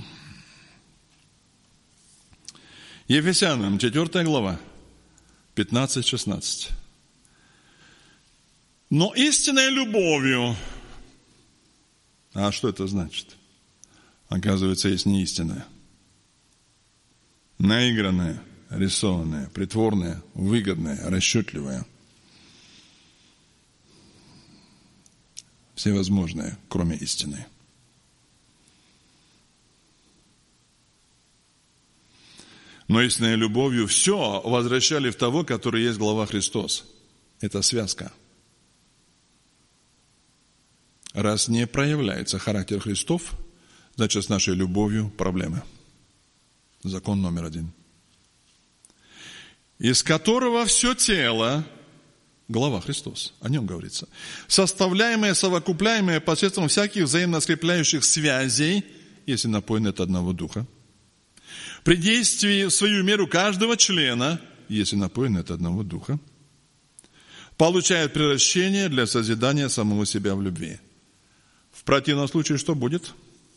Speaker 1: Ефесянам, 4 глава, 15-16. Но истинной любовью, а что это значит? Оказывается, есть не истинная. Наигранная, рисованная, притворная, выгодная, расчетливая. Всевозможные, кроме истины. Но истинной любовью все возвращали в того, который есть глава Христос. Это связка. Раз не проявляется характер Христов, значит, с нашей любовью проблемы. Закон номер 1. Из которого все тело, глава Христос, о нем говорится, составляемое, совокупляемое посредством всяких взаимно скрепляющих связей, если напоен от одного духа, при действии в свою меру каждого члена, если напоен от одного духа, получает превращение для созидания самого себя в любви. В противном случае что будет?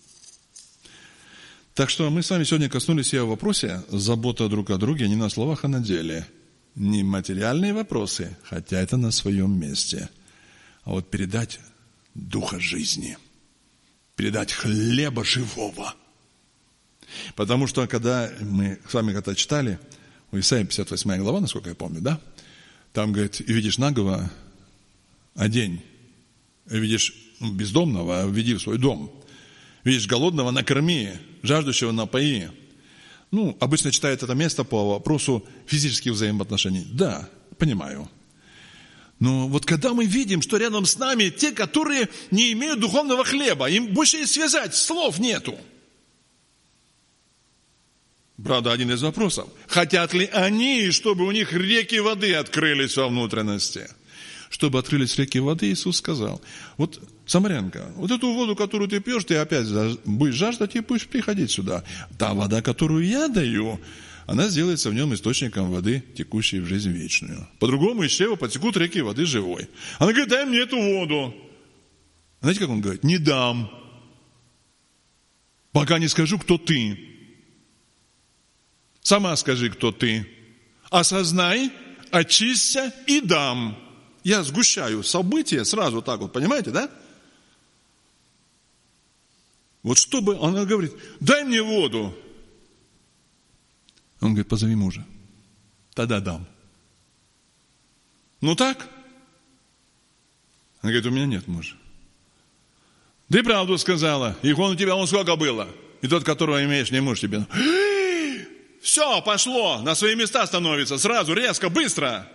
Speaker 1: Так что мы с вами сегодня коснулись и о вопросе забота друг о друге не на словах, а на деле. Не материальные вопросы, хотя это на своем месте. А вот передать духа жизни. Передать хлеба живого. Потому что, когда мы с вами когда читали, у Исаии 58 глава, насколько я помню, да? Там, говорит, и видишь нагого, одень. И видишь бездомного, введи в свой дом. Видишь голодного, накорми, жаждущего напои. Ну, обычно читают это место по вопросу физических взаимоотношений. Да, понимаю. Но вот когда мы видим, что рядом с нами те, которые не имеют духовного хлеба, им больше и связать, слов нету. Правда, один из вопросов. Хотят ли они, чтобы у них реки воды открылись во внутренности? Чтобы открылись реки воды, Иисус сказал: вот, самарянка, вот эту воду, которую ты пьешь, ты опять будешь жаждать и будешь приходить сюда. Та вода, которую я даю, она сделается в нем источником воды, текущей в жизнь вечную. По-другому из чрева потекут реки воды живой. Она говорит: дай мне эту воду. Знаете, как он говорит? Не дам, пока не скажу, кто ты. Сама скажи, кто ты. Осознай, очисься и дам. Я сгущаю события сразу так вот, понимаете, да? Вот чтобы, она говорит: дай мне воду. Он говорит: позови мужа. Тогда дам. Ну так? Она говорит: у меня нет мужа. Ты правду сказала. И он у тебя, он сколько было? И тот, которого имеешь, не муж тебе. Все, пошло, на свои места становится, сразу, резко, быстро.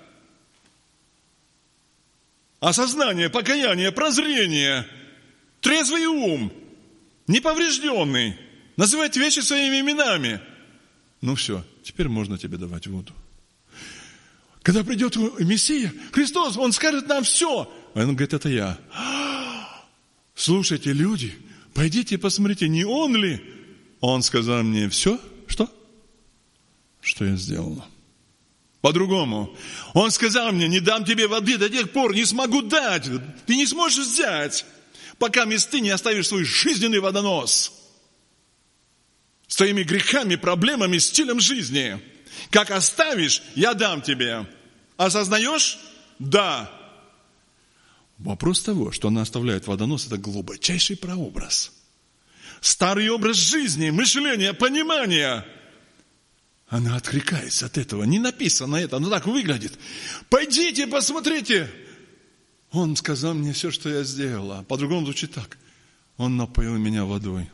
Speaker 1: Осознание, покаяние, прозрение, трезвый ум, неповрежденный, называть вещи своими именами. Ну все, теперь можно тебе давать воду. Когда придет Мессия, Христос, Он скажет нам все. А Он говорит: это я. Слушайте, люди, пойдите посмотрите, не Он ли? Он сказал мне все, что я сделал. По-другому. Он сказал мне: не дам тебе воды до тех пор, не смогу дать. Ты не сможешь взять, пока ты не оставишь свой жизненный водонос с твоими грехами, проблемами, стилем жизни. Как оставишь, я дам тебе. Осознаешь? Да. Вопрос того, что она оставляет водонос, это глубочайший прообраз. Старый образ жизни, мышления, понимания. Она откликается от этого. Не написано это, но так выглядит. Пойдите, посмотрите. Он сказал мне все, что я сделала. По-другому звучит так: он напоил меня водой.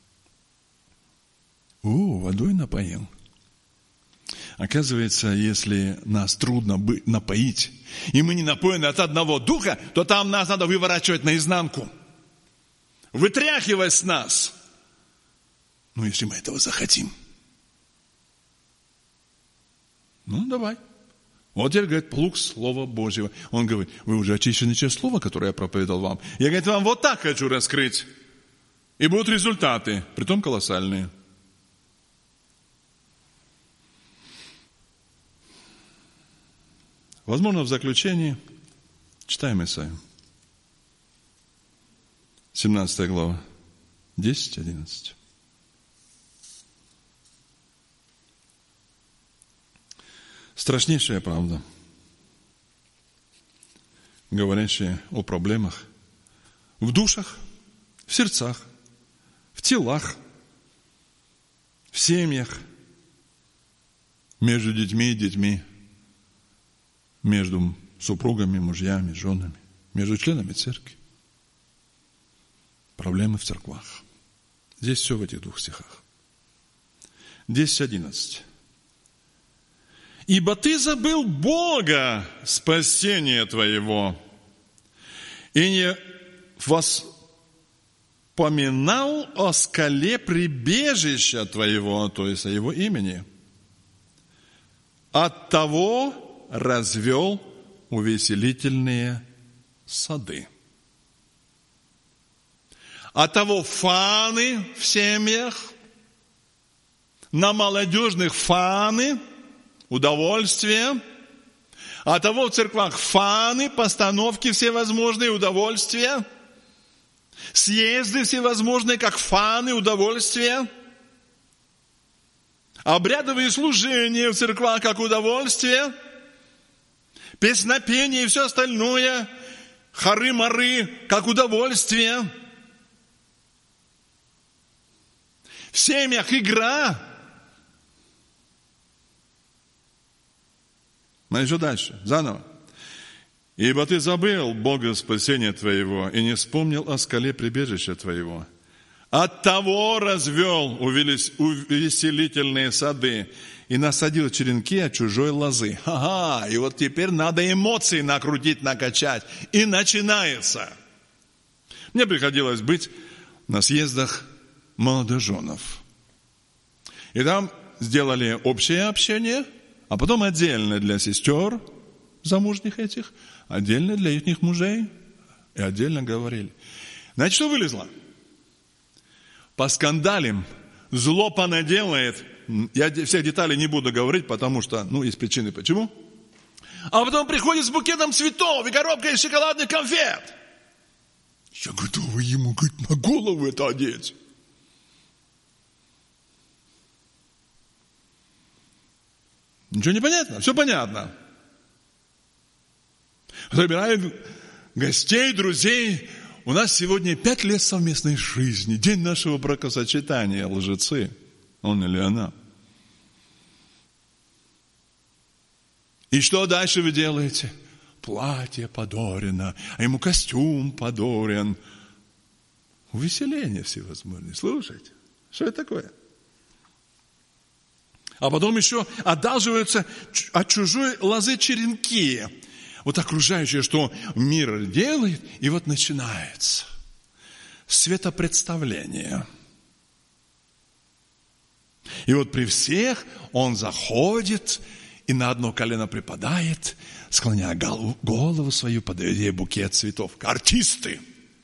Speaker 1: Водой напоил. Оказывается, если нас трудно напоить, и мы не напоены от одного духа, то там нас надо выворачивать наизнанку. Вытряхивать с нас. Ну, если мы этого захотим. Ну, давай. Вот теперь, говорит, плуг Слова Божьего. Он говорит: вы уже очищены через Слово, которое я проповедовал вам. Я, говорит, вам вот так хочу раскрыть. И будут результаты, притом колоссальные. Возможно, в заключении читаем Исаию. 17 глава, 10-11. Страшнейшая правда, говорящая о проблемах в душах, в сердцах, в телах, в семьях, между детьми и детьми, между супругами, мужьями, женами, между членами церкви. Проблемы в церквах. Здесь все в этих двух стихах. 10-11. «Ибо ты забыл Бога, спасения твоего, и не воспоминал о скале прибежища твоего», то есть о его имени. «Оттого развел увеселительные сады». Оттого фаны в семьях, на молодежных фаны, удовольствие. А того в церквах фаны, постановки всевозможные, удовольствия. Съезды всевозможные, как фаны, удовольствия. Обрядовые служения в церквах, как удовольствие. Песнопение и все остальное, хоры-мары, как удовольствие. В семьях игра. Но еще дальше, заново. «Ибо ты забыл Бога спасения твоего и не вспомнил о скале прибежища твоего. Оттого развел увеселительные сады и насадил черенки от чужой лозы». Ага, и вот теперь надо эмоции накрутить, накачать. И начинается. Мне приходилось быть на съездах молодоженов. И там сделали общее общение, а потом отдельно для сестер замужних этих, отдельно для их мужей, и отдельно говорили. Знаете, что вылезло? Поскандалим, зло понаделает. Я всех деталей не буду говорить, потому что, есть причины, почему. А потом приходит с букетом цветов и коробкой шоколадных конфет. Я готова ему, говорит, на голову это одеть. Ничего не понятно? Все понятно. Собирают гостей, друзей. У нас сегодня 5 лет совместной жизни. День нашего бракосочетания, лжецы. Он или она. И что дальше вы делаете? Платье подарено, а ему костюм подарен. Увеселение всевозможные. Слушайте, что это такое? А потом еще одалживаются от чужой лозы черенки. Вот окружающее, что мир делает, и вот начинается светопредставление. И вот при всех он заходит и на одно колено припадает, склоняя голову свою, подает ей букет цветов. Артисты!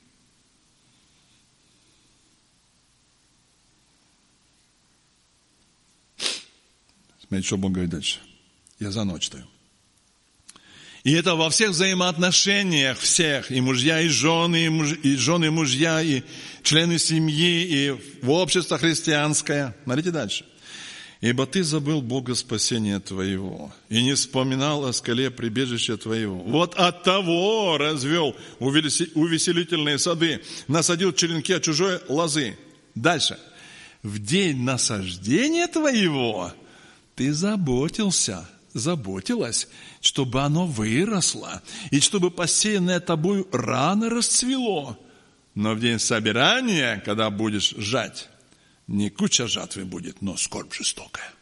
Speaker 1: Смотрите, что Бог говорит дальше. Я за ночь читаю. И это во всех взаимоотношениях всех, и мужья, и жены, и жены, и мужья, и члены семьи, и в общество христианское. Смотрите дальше. Ибо ты забыл Бога спасения твоего, и не вспоминал о скале прибежища твоего. Вот от того развел увеселительные сады, насадил черенки от чужой лозы. Дальше. В день насаждения твоего ты заботилась, чтобы оно выросло, и чтобы посеянное тобою рано расцвело. Но в день собирания, когда будешь жать, не куча жатвы будет, но скорбь жестокая.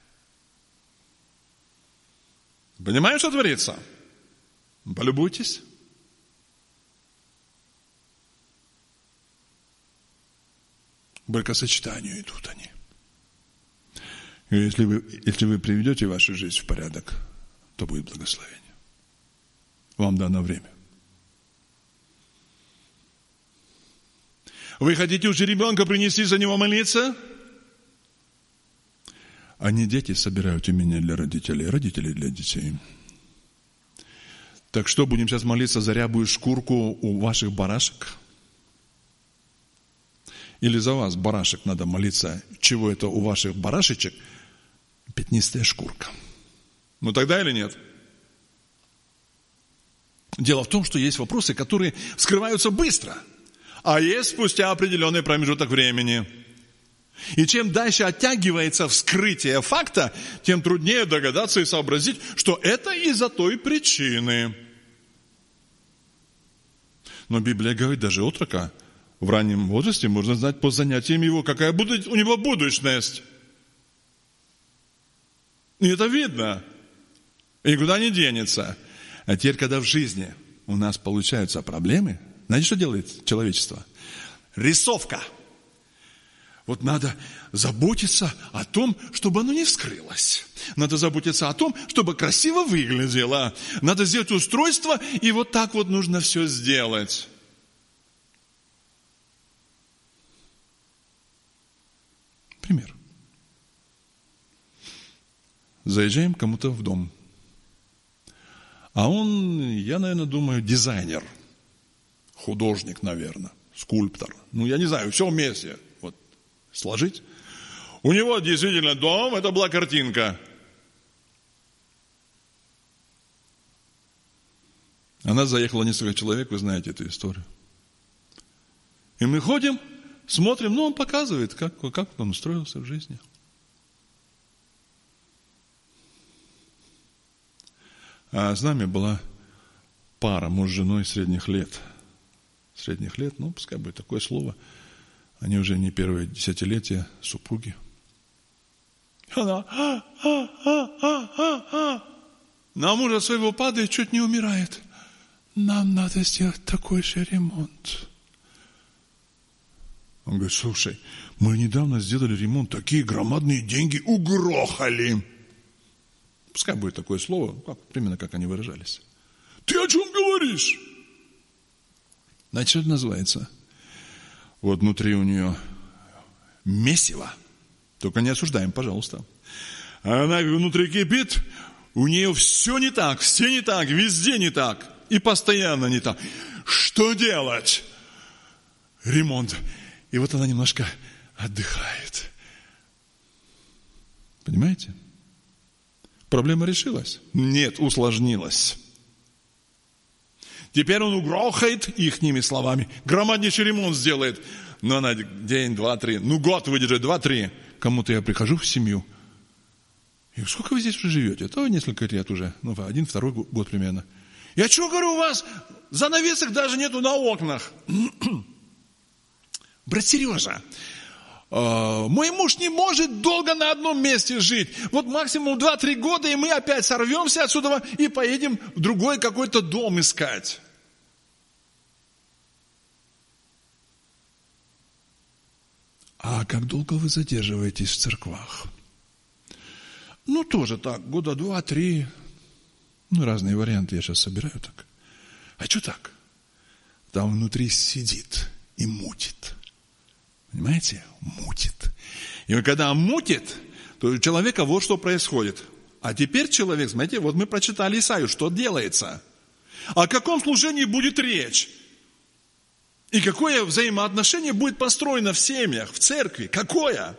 Speaker 1: Понимаете, что творится? Полюбуйтесь. К бракосочетанию идут они. И если вы приведете вашу жизнь в порядок, то будет благословение. Вам дано время. Вы хотите уже ребенка принести, за него молиться? А не дети собирают имена для родителей, а родители для детей. Так что, будем сейчас молиться за рябую шкурку у ваших барашек? Или за вас, барашек, надо молиться, чего это у ваших барашечек пятнистая шкурка? Тогда или нет? Дело в том, что есть вопросы, которые вскрываются быстро, а есть спустя определенный промежуток времени. И чем дальше оттягивается вскрытие факта, тем труднее догадаться и сообразить, что это из-за той причины. Но Библия говорит, даже отрока в раннем возрасте можно знать по занятиям его, какая будет у него будущность. И это видно. И никуда не денется. А теперь, когда в жизни у нас получаются проблемы, знаете, что делает человечество? Рисовка. Вот надо заботиться о том, чтобы оно не вскрылось. Надо заботиться о том, чтобы красиво выглядело. Надо сделать устройство, и вот так вот нужно все сделать. Пример. Заезжаем к кому-то в дом. А он, я, наверное, думаю, дизайнер. Художник, наверное. Скульптор. Я не знаю, все вместе. Сложить. У него действительно дом, это была картинка. Она заехала несколько человек, вы знаете эту историю. И мы ходим, смотрим, он показывает, как он устроился в жизни. А с нами была пара, муж с женой средних лет. Средних лет, пускай будет такое слово. Они уже не первое десятилетие супруги. Она на мужа своего падает, чуть не умирает. Нам надо сделать такой же ремонт. Он говорит, слушай, мы недавно сделали ремонт, такие громадные деньги угрохали. Пускай будет такое слово, примерно как они выражались. Ты о чем говоришь? Значит, что это называется? Вот внутри у нее месиво. Только не осуждаем, пожалуйста. Она внутри кипит, у нее все не так, везде не так. И постоянно не так. Что делать? Ремонт. И вот она немножко отдыхает. Понимаете? Проблема решилась? Нет, усложнилась. Теперь он угрохает ихними словами. Громаднейший ремонт сделает. Но она день, два, три. Год выдержит, 2-3. Кому-то я прихожу в семью. И сколько вы здесь уже живете? То несколько лет уже. 1, 2 год примерно. Я что говорю, у вас занавесок даже нету на окнах. Брат Сережа, мой муж не может долго на одном месте жить. Вот максимум 2-3 года, и мы опять сорвемся отсюда и поедем в другой какой-то дом искать. А как долго вы задерживаетесь в церквах? Тоже так, года 2-3. Разные варианты я сейчас собираю так. А что так? Там внутри сидит и мутит. Понимаете? Мутит. И вот когда мутит, то у человека вот что происходит. А теперь человек, смотрите, вот мы прочитали Исаию, что делается. О каком служении будет речь? И какое взаимоотношение будет построено в семьях, в церкви? Какое?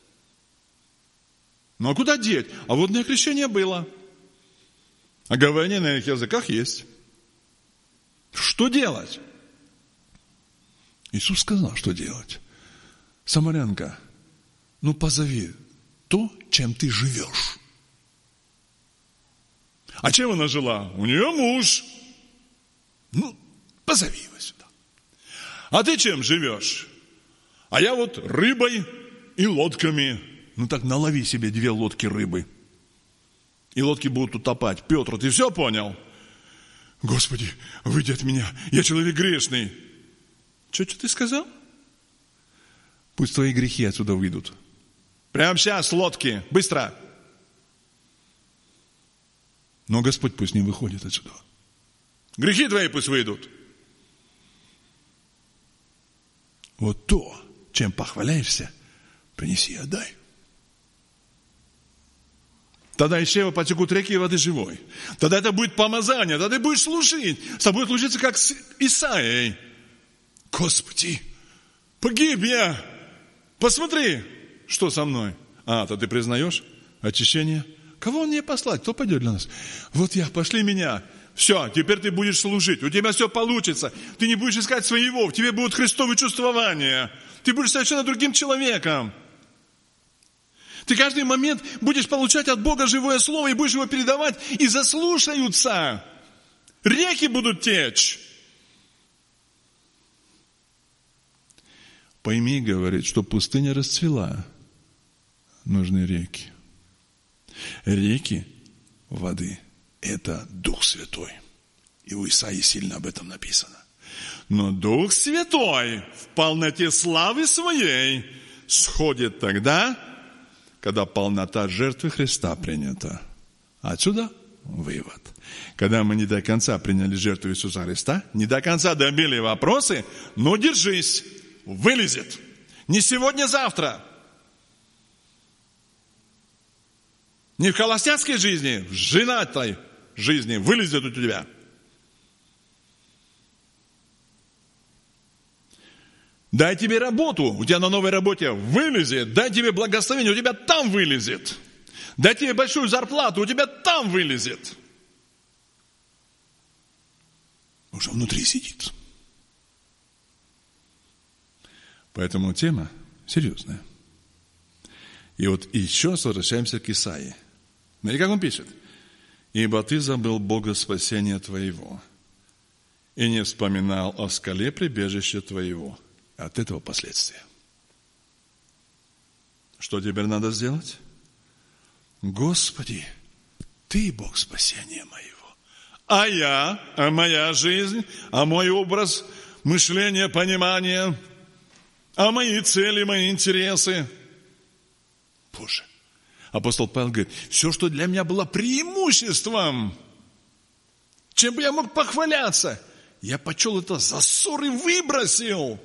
Speaker 1: А куда деть? А водное крещение было. А говорение на иных языках есть. Что делать? Иисус сказал, что делать. Самарянка, позови то, чем ты живешь. А чем она жила? У нее муж. Позови его сюда. А ты чем живешь? А я вот рыбой и лодками. Так налови себе 2 лодки рыбы. И лодки будут утопать. Петр, ты все понял? Господи, выйди от меня, я человек грешный. Что ты сказал? Пусть твои грехи отсюда выйдут. Прямо сейчас лодки, быстро. Но Господь пусть не выходит отсюда. Грехи твои пусть выйдут. Вот то, чем похваляешься, принеси и отдай. Тогда из чрева потекут реки воды живой. Тогда это будет помазание, тогда ты будешь служить. С тобой случится, как с Исаией. Господи, погиб я. Посмотри, что со мной. То ты признаешь очищение? Кого он мне послать? Кто пойдет для нас? Вот я, пошли меня. Все, теперь ты будешь служить. У тебя все получится. Ты не будешь искать своего. В тебе будут Христовые чувствования. Ты будешь совершенно другим человеком. Ты каждый момент будешь получать от Бога живое слово и будешь его передавать, и заслушаются. Реки будут течь. Пойми, говорит, что пустыня расцвела. Нужны реки. Реки воды – это Дух Святой. И у Исаии сильно об этом написано. Но Дух Святой в полноте славы своей сходит тогда, когда полнота жертвы Христа принята. Отсюда вывод. Когда мы не до конца приняли жертву Иисуса Христа, не до конца добили вопросы, но держись, вылезет. Не сегодня, завтра. Не в холостяцкой жизни, в женатой жизни вылезет у тебя. Дай тебе работу, у тебя на новой работе вылезет. Дай тебе благословение, у тебя там вылезет. Дай тебе большую зарплату, у тебя там вылезет. Уже внутри сидит. Поэтому тема серьезная. И вот еще раз возвращаемся к Исаии. Смотри, как он пишет. «Ибо ты забыл Бога спасения твоего, и не вспоминал о скале прибежища твоего». От этого последствия. Что теперь надо сделать? Господи, Ты Бог спасения моего. А я, а моя жизнь, а мой образ мышления, понимания, А мои цели, мои интересы? Боже. Апостол Павел говорит, все, что для меня было преимуществом, чем бы я мог похваляться, я почел это за ссор и выбросил.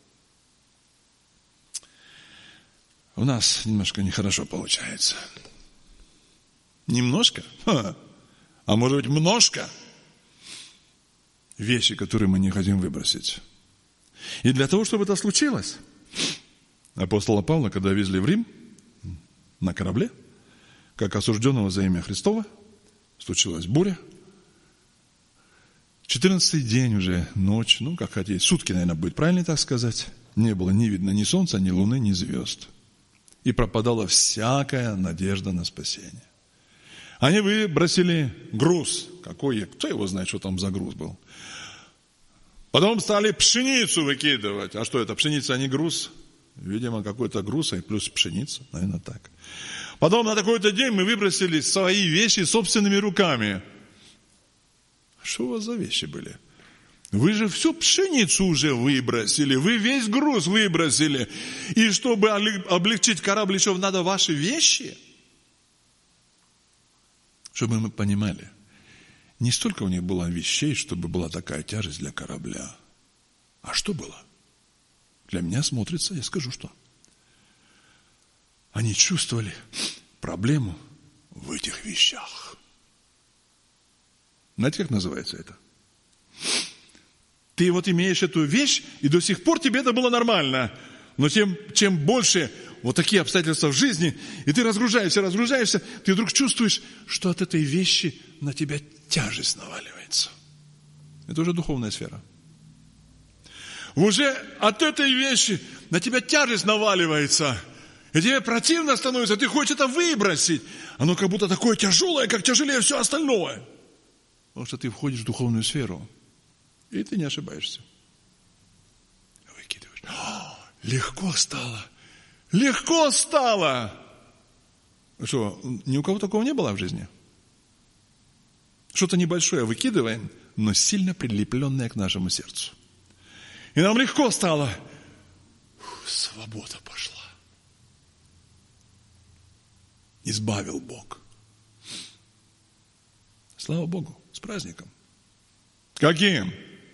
Speaker 1: У нас немножко нехорошо получается. Немножко? А может быть, множко? Вещи, которые мы не хотим выбросить. И для того, чтобы это случилось, апостола Павла, когда везли в Рим на корабле, как осужденного за имя Христово, случилась буря. 14-й день уже, ночь, как хотите, сутки, наверное, будет правильно так сказать. Не было ни видно ни солнца, ни луны, ни звезд. И пропадала всякая надежда на спасение. Они выбросили груз. Какой? Кто его знает, что там за груз был? Потом стали пшеницу выкидывать. А что это? Пшеница, а не груз? Видимо, какой-то груз, и плюс пшеница. Наверное, так. Потом на такой-то день мы выбросили свои вещи собственными руками. Что у вас за вещи были? Вы же всю пшеницу уже выбросили, вы весь груз выбросили. И чтобы облегчить корабль, еще надо ваши вещи. Чтобы мы понимали, не столько у них было вещей, чтобы была такая тяжесть для корабля. А что было? Для меня смотрится, я скажу, что. Они чувствовали проблему в этих вещах. Знаете, как называется это? Ты вот имеешь эту вещь, и до сих пор тебе это было нормально. Но чем больше вот такие обстоятельства в жизни, и ты разгружаешься, ты вдруг чувствуешь, что от этой вещи на тебя тяжесть наваливается. Это уже духовная сфера. Уже от этой вещи на тебя тяжесть наваливается. И тебе противно становится, ты хочешь это выбросить. Оно как будто такое тяжелое, как тяжелее все остальное. Потому что ты входишь в духовную сферу. И ты не ошибаешься. Выкидываешь. Легко стало. Легко стало. Что, ни у кого такого не было в жизни? Что-то небольшое выкидываем, но сильно прилепленное к нашему сердцу. И нам легко стало. Свобода пошла. Избавил Бог. Слава Богу, с праздником. Каким?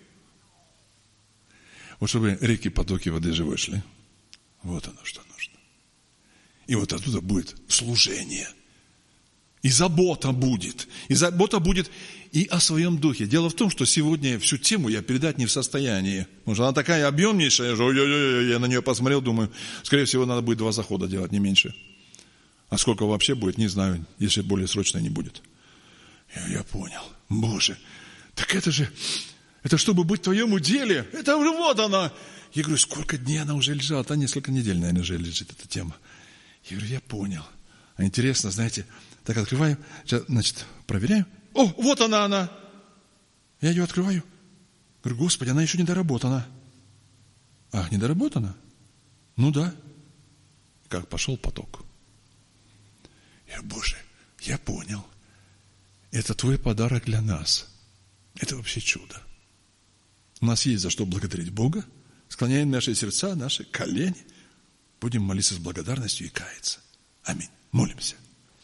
Speaker 1: Вот чтобы реки, потоки воды живой шли. Вот оно, что нужно. И вот оттуда будет служение. И забота будет. И забота будет и о своем духе. Дело в том, что сегодня всю тему я передать не в состоянии. Потому что она такая объемнейшая. Я на нее посмотрел, думаю, скорее всего, надо будет 2 захода делать, не меньше. А сколько вообще будет, не знаю, если более срочно не будет. Я понял. Боже, так это чтобы быть в твоем уделе. Это уже вот она. Я говорю, сколько дней она уже лежала? А несколько недель, наверное, уже лежит эта тема. Я говорю, я понял. А интересно, знаете, так открываю, значит, проверяю. О, вот она. Я ее открываю. Говорю, Господи, она еще не доработана. Ах, не доработана? Ну да. Как пошел поток. Я, Боже, я понял. Это твой подарок для нас. Это вообще чудо. У нас есть за что благодарить Бога. Склоняем наши сердца, наши колени. Будем молиться с благодарностью и каяться. Аминь. Молимся.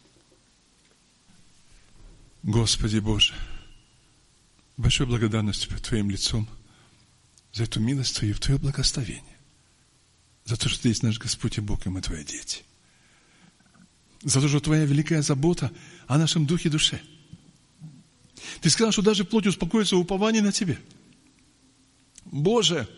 Speaker 1: Господи Боже, большой благодарность перед Твоим лицом за эту милость Твою, Твое благословение. За то, что Ты есть наш Господь и Бог, и мы Твои дети. За то, что Твоя великая забота о нашем духе и душе. Ты сказал, что даже плоть успокоится в уповании на Тебе. Боже,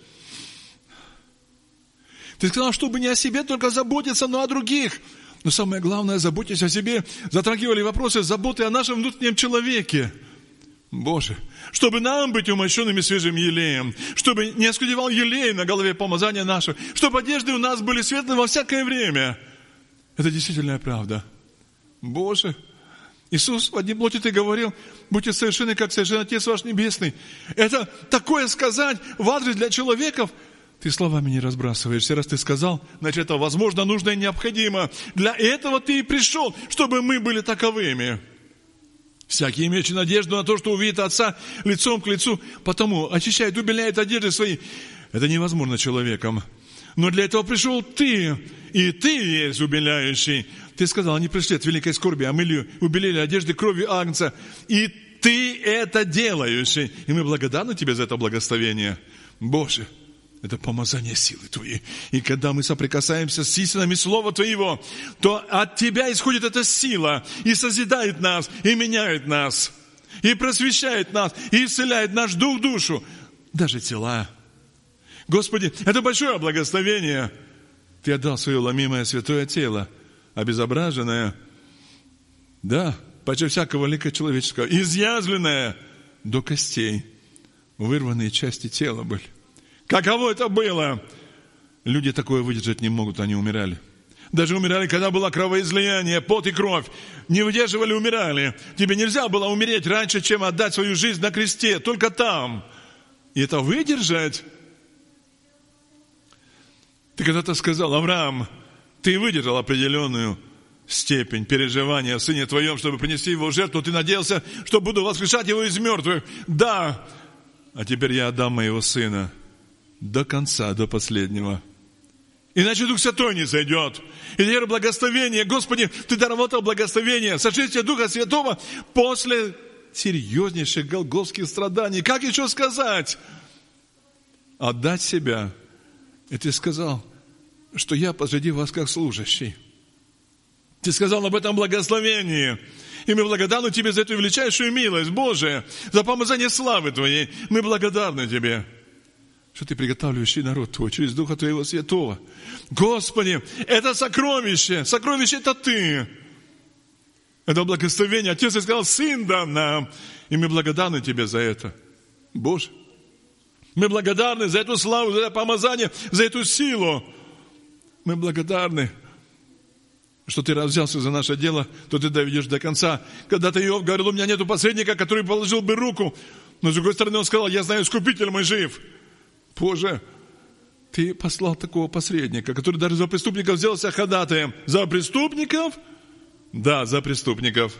Speaker 1: Ты сказал, чтобы не о себе только заботиться, но о других. Но самое главное, заботьтесь о себе. Затрагивали вопросы заботы о нашем внутреннем человеке. Боже, чтобы нам быть умощенными свежим елеем, чтобы не оскудевал елей на голове помазания нашего, чтобы одежды у нас были светлые во всякое время. Это действительно правда. Боже, Иисус в одни плоти Ты говорил, будьте совершенны, как совершен Отец ваш Небесный. Это такое сказать в адрес для человеков. Ты словами не разбрасываешься. Раз Ты сказал, значит, это возможно, нужно и необходимо. Для этого Ты и пришел, чтобы мы были таковыми. Всякий, имеющий надежду на то, что увидит Отца лицом к лицу, потому очищает, убеляет одежды свои. Это невозможно человеком. Но для этого пришел Ты, и Ты есть убеляющий. Ты сказал, они пришли от великой скорби, омыли, убелили одежды кровью агнца, и Ты это делающий. И мы благодарны Тебе за это благословение. Боже, это помазание силы Твоей. И когда мы соприкасаемся с истинами Слова Твоего, то от Тебя исходит эта сила и созидает нас, и меняет нас, и просвещает нас, и исцеляет наш дух, душу, даже тела. Господи, это большое благословение. Ты отдал свое ломимое святое тело, обезображенное, да, почти всякого лика человеческого, изъязвленное до костей. Вырванные части тела были. Каково это было? Люди такое выдержать не могут, они умирали. Даже умирали, когда было кровоизлияние, пот и кровь. Не выдерживали, умирали. Тебе нельзя было умереть раньше, чем отдать свою жизнь на кресте. Только там. И это выдержать. Ты когда-то сказал, Авраам, ты выдержал определенную степень переживания о сыне твоем, чтобы принести его в жертву. Ты надеялся, что буду воскрешать его из мертвых. Да. А теперь я отдам моего сына. До конца, до последнего. Иначе Дух Святой не сойдет. И теперь благословение. Господи, Ты даровал это благословение. Сошествие Духа Святого после серьезнейших голгофских страданий. Как еще сказать? Отдать себя. И Ты сказал, что я позади вас как служащий. Ты сказал об этом благословении. И мы благодарны Тебе за эту величайшую милость, Боже, за помазание славы Твоей. Мы благодарны Тебе, что Ты приготавливающий народ Твой через Духа Твоего Святого. Господи, это сокровище. Сокровище это Ты. Это благословение. Отец сказал, Сын дан нам. И мы благодарны Тебе за это. Боже, мы благодарны за эту славу, за это помазание, за эту силу. Мы благодарны, что Ты раз взялся за наше дело, то Ты доведешь до конца. Когда-то Иов говорил, у меня нету посредника, который положил бы руку. Но с другой стороны он сказал, я знаю, Искупитель мой жив. Боже, Ты послал такого посредника, который даже за преступников сделался ходатаем. За преступников? Да, за преступников.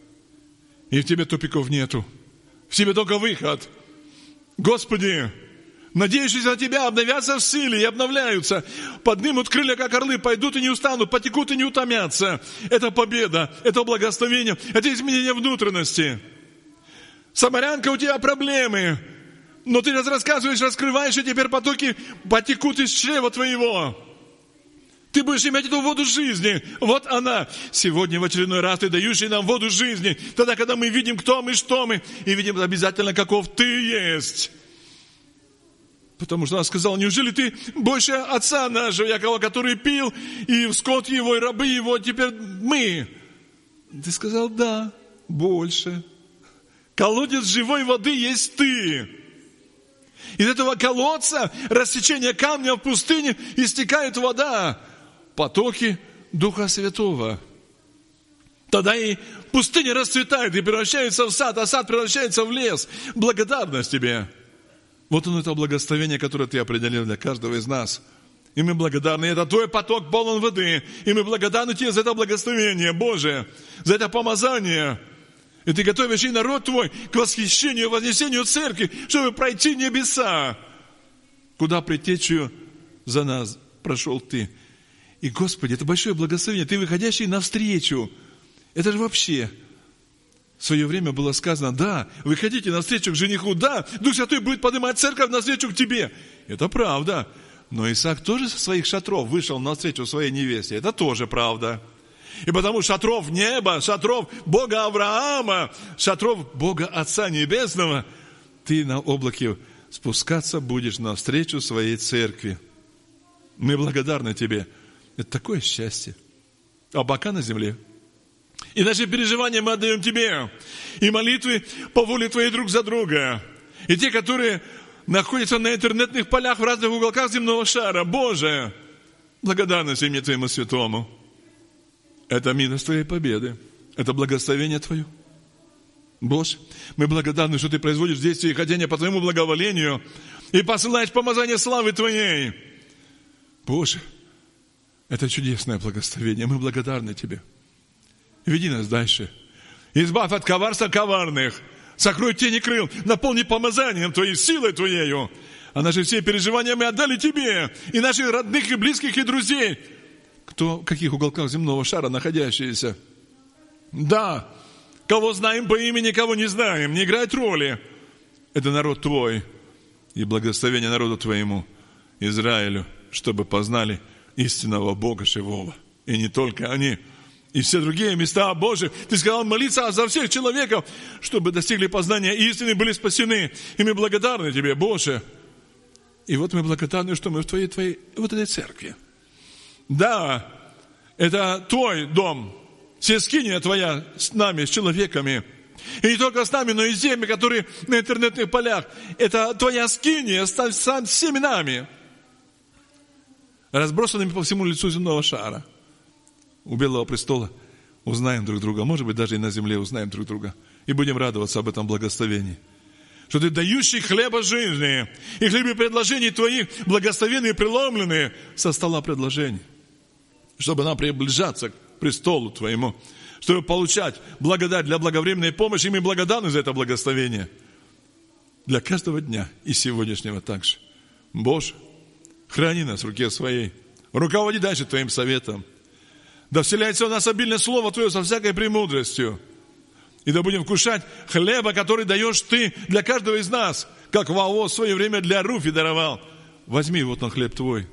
Speaker 1: И в Тебе тупиков нету. В Тебе только выход. Господи, надеющиеся на Тебя обновятся в силе и обновляются. Поднимут крылья, как орлы, пойдут и не устанут, потекут и не утомятся. Это победа, это благословение, это изменение внутренности. Самарянка, у тебя проблемы. Но ты рассказываешь, раскрываешь, и теперь потоки потекут из чрева твоего. Ты будешь иметь эту воду жизни. Вот она. Сегодня в очередной раз Ты дающий нам воду жизни. Тогда, когда мы видим, кто мы, что мы, и видим обязательно, каков Ты есть. Потому что он сказал, неужели Ты больше отца нашего Якова, который пил, и скот его, и рабы его, теперь мы? Ты сказал, да, больше. Колодец живой воды есть Ты. Из этого колодца, рассечения камня в пустыне, истекает вода, потоки Духа Святого. Тогда и пустыня расцветает и превращается в сад, а сад превращается в лес. Благодарность Тебе. Вот оно, это благословение, которое Ты определил для каждого из нас. И мы благодарны. Это Твой поток полон воды. И мы благодарны Тебе за это благословение, Боже, за это помазание. И Ты готовишь и народ Твой к восхищению, вознесению церкви, чтобы пройти небеса, куда предтечью за нас прошел Ты. И, Господи, это большое благословение. Ты выходящий навстречу. Это же вообще в свое время было сказано, да, выходите навстречу к жениху, да, Дух Святой будет поднимать церковь навстречу к тебе. Это правда. Но Исаак тоже со своих шатров вышел навстречу своей невесте. Это тоже правда. И потому шатров неба, шатров Бога Авраама, шатров Бога Отца Небесного, ты на облаке спускаться будешь навстречу своей церкви. Мы благодарны Тебе. Это такое счастье. Облака на земле. И наши переживания мы отдаем Тебе. И молитвы по воле Твоей друг за друга. И те, которые находятся на интернетных полях в разных уголках земного шара. Боже, благодарность имени Твоему Святому. Это милость Твоей победы. Это благословение Твое. Боже, мы благодарны, что Ты производишь действия и ходения по Твоему благоволению и посылаешь помазание славы Твоей. Боже, это чудесное благословение. Мы благодарны Тебе. Веди нас дальше. Избавь от коварства коварных. Сокрой тени крыл. Наполни помазанием Твоей, силой Твоею. а наши все переживания мы отдали Тебе, и наших родных, и близких, и друзей, кто в каких уголках земного шара находящиеся. Да, кого знаем по имени, кого не знаем, не играет роли. Это народ Твой, и благословение народу Твоему, Израилю, чтобы познали истинного Бога живого. И не только они, и все другие места Божии. Ты сказал молиться за всех человеков, чтобы достигли познания истины, были спасены. И мы благодарны Тебе, Боже. И вот мы благодарны, что мы в Твоей вот этой церкви. Да, это Твой дом. Все скиния Твоя с нами, с человеками. И не только с нами, но и с теми, которые на интернетных полях. Это Твоя скиния с всеми нами, разбросанными по всему лицу земного шара. У Белого престола узнаем друг друга, может быть, даже и на земле узнаем друг друга. И будем радоваться об этом благословении. Что Ты дающий хлеба жизни, и хлебы предложений Твоих благословенные и преломленные со стола предложений. Чтобы нам приближаться к престолу Твоему, чтобы получать благодать для благовременной помощи, и мы благодарны за это благословение. Для каждого дня и сегодняшнего также. Боже, храни нас в руке Своей, руководи дальше Твоим советом. Да вселяется в нас обильное Слово Твое со всякой премудростью. И да будем вкушать хлеба, который даешь Ты для каждого из нас, как Вао в свое время для Руфи даровал. Возьми вот он хлеб Твой,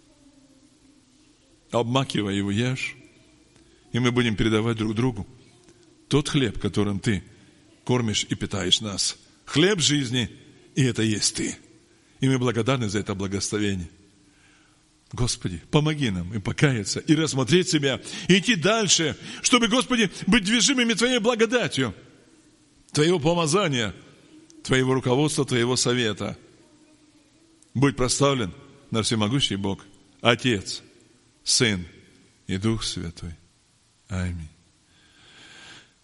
Speaker 1: обмакивай его, ешь. И мы будем передавать друг другу тот хлеб, которым Ты кормишь и питаешь нас. Хлеб жизни, и это есть Ты. И мы благодарны за это благословение. Господи, помоги нам и покаяться, и рассмотреть себя, и идти дальше, чтобы, Господи, быть движимыми Твоей благодатью, Твоего помазания, Твоего руководства, Твоего совета. Будь прославлен на всемогущий Бог, Отец, Сын и Дух Святой. Аминь.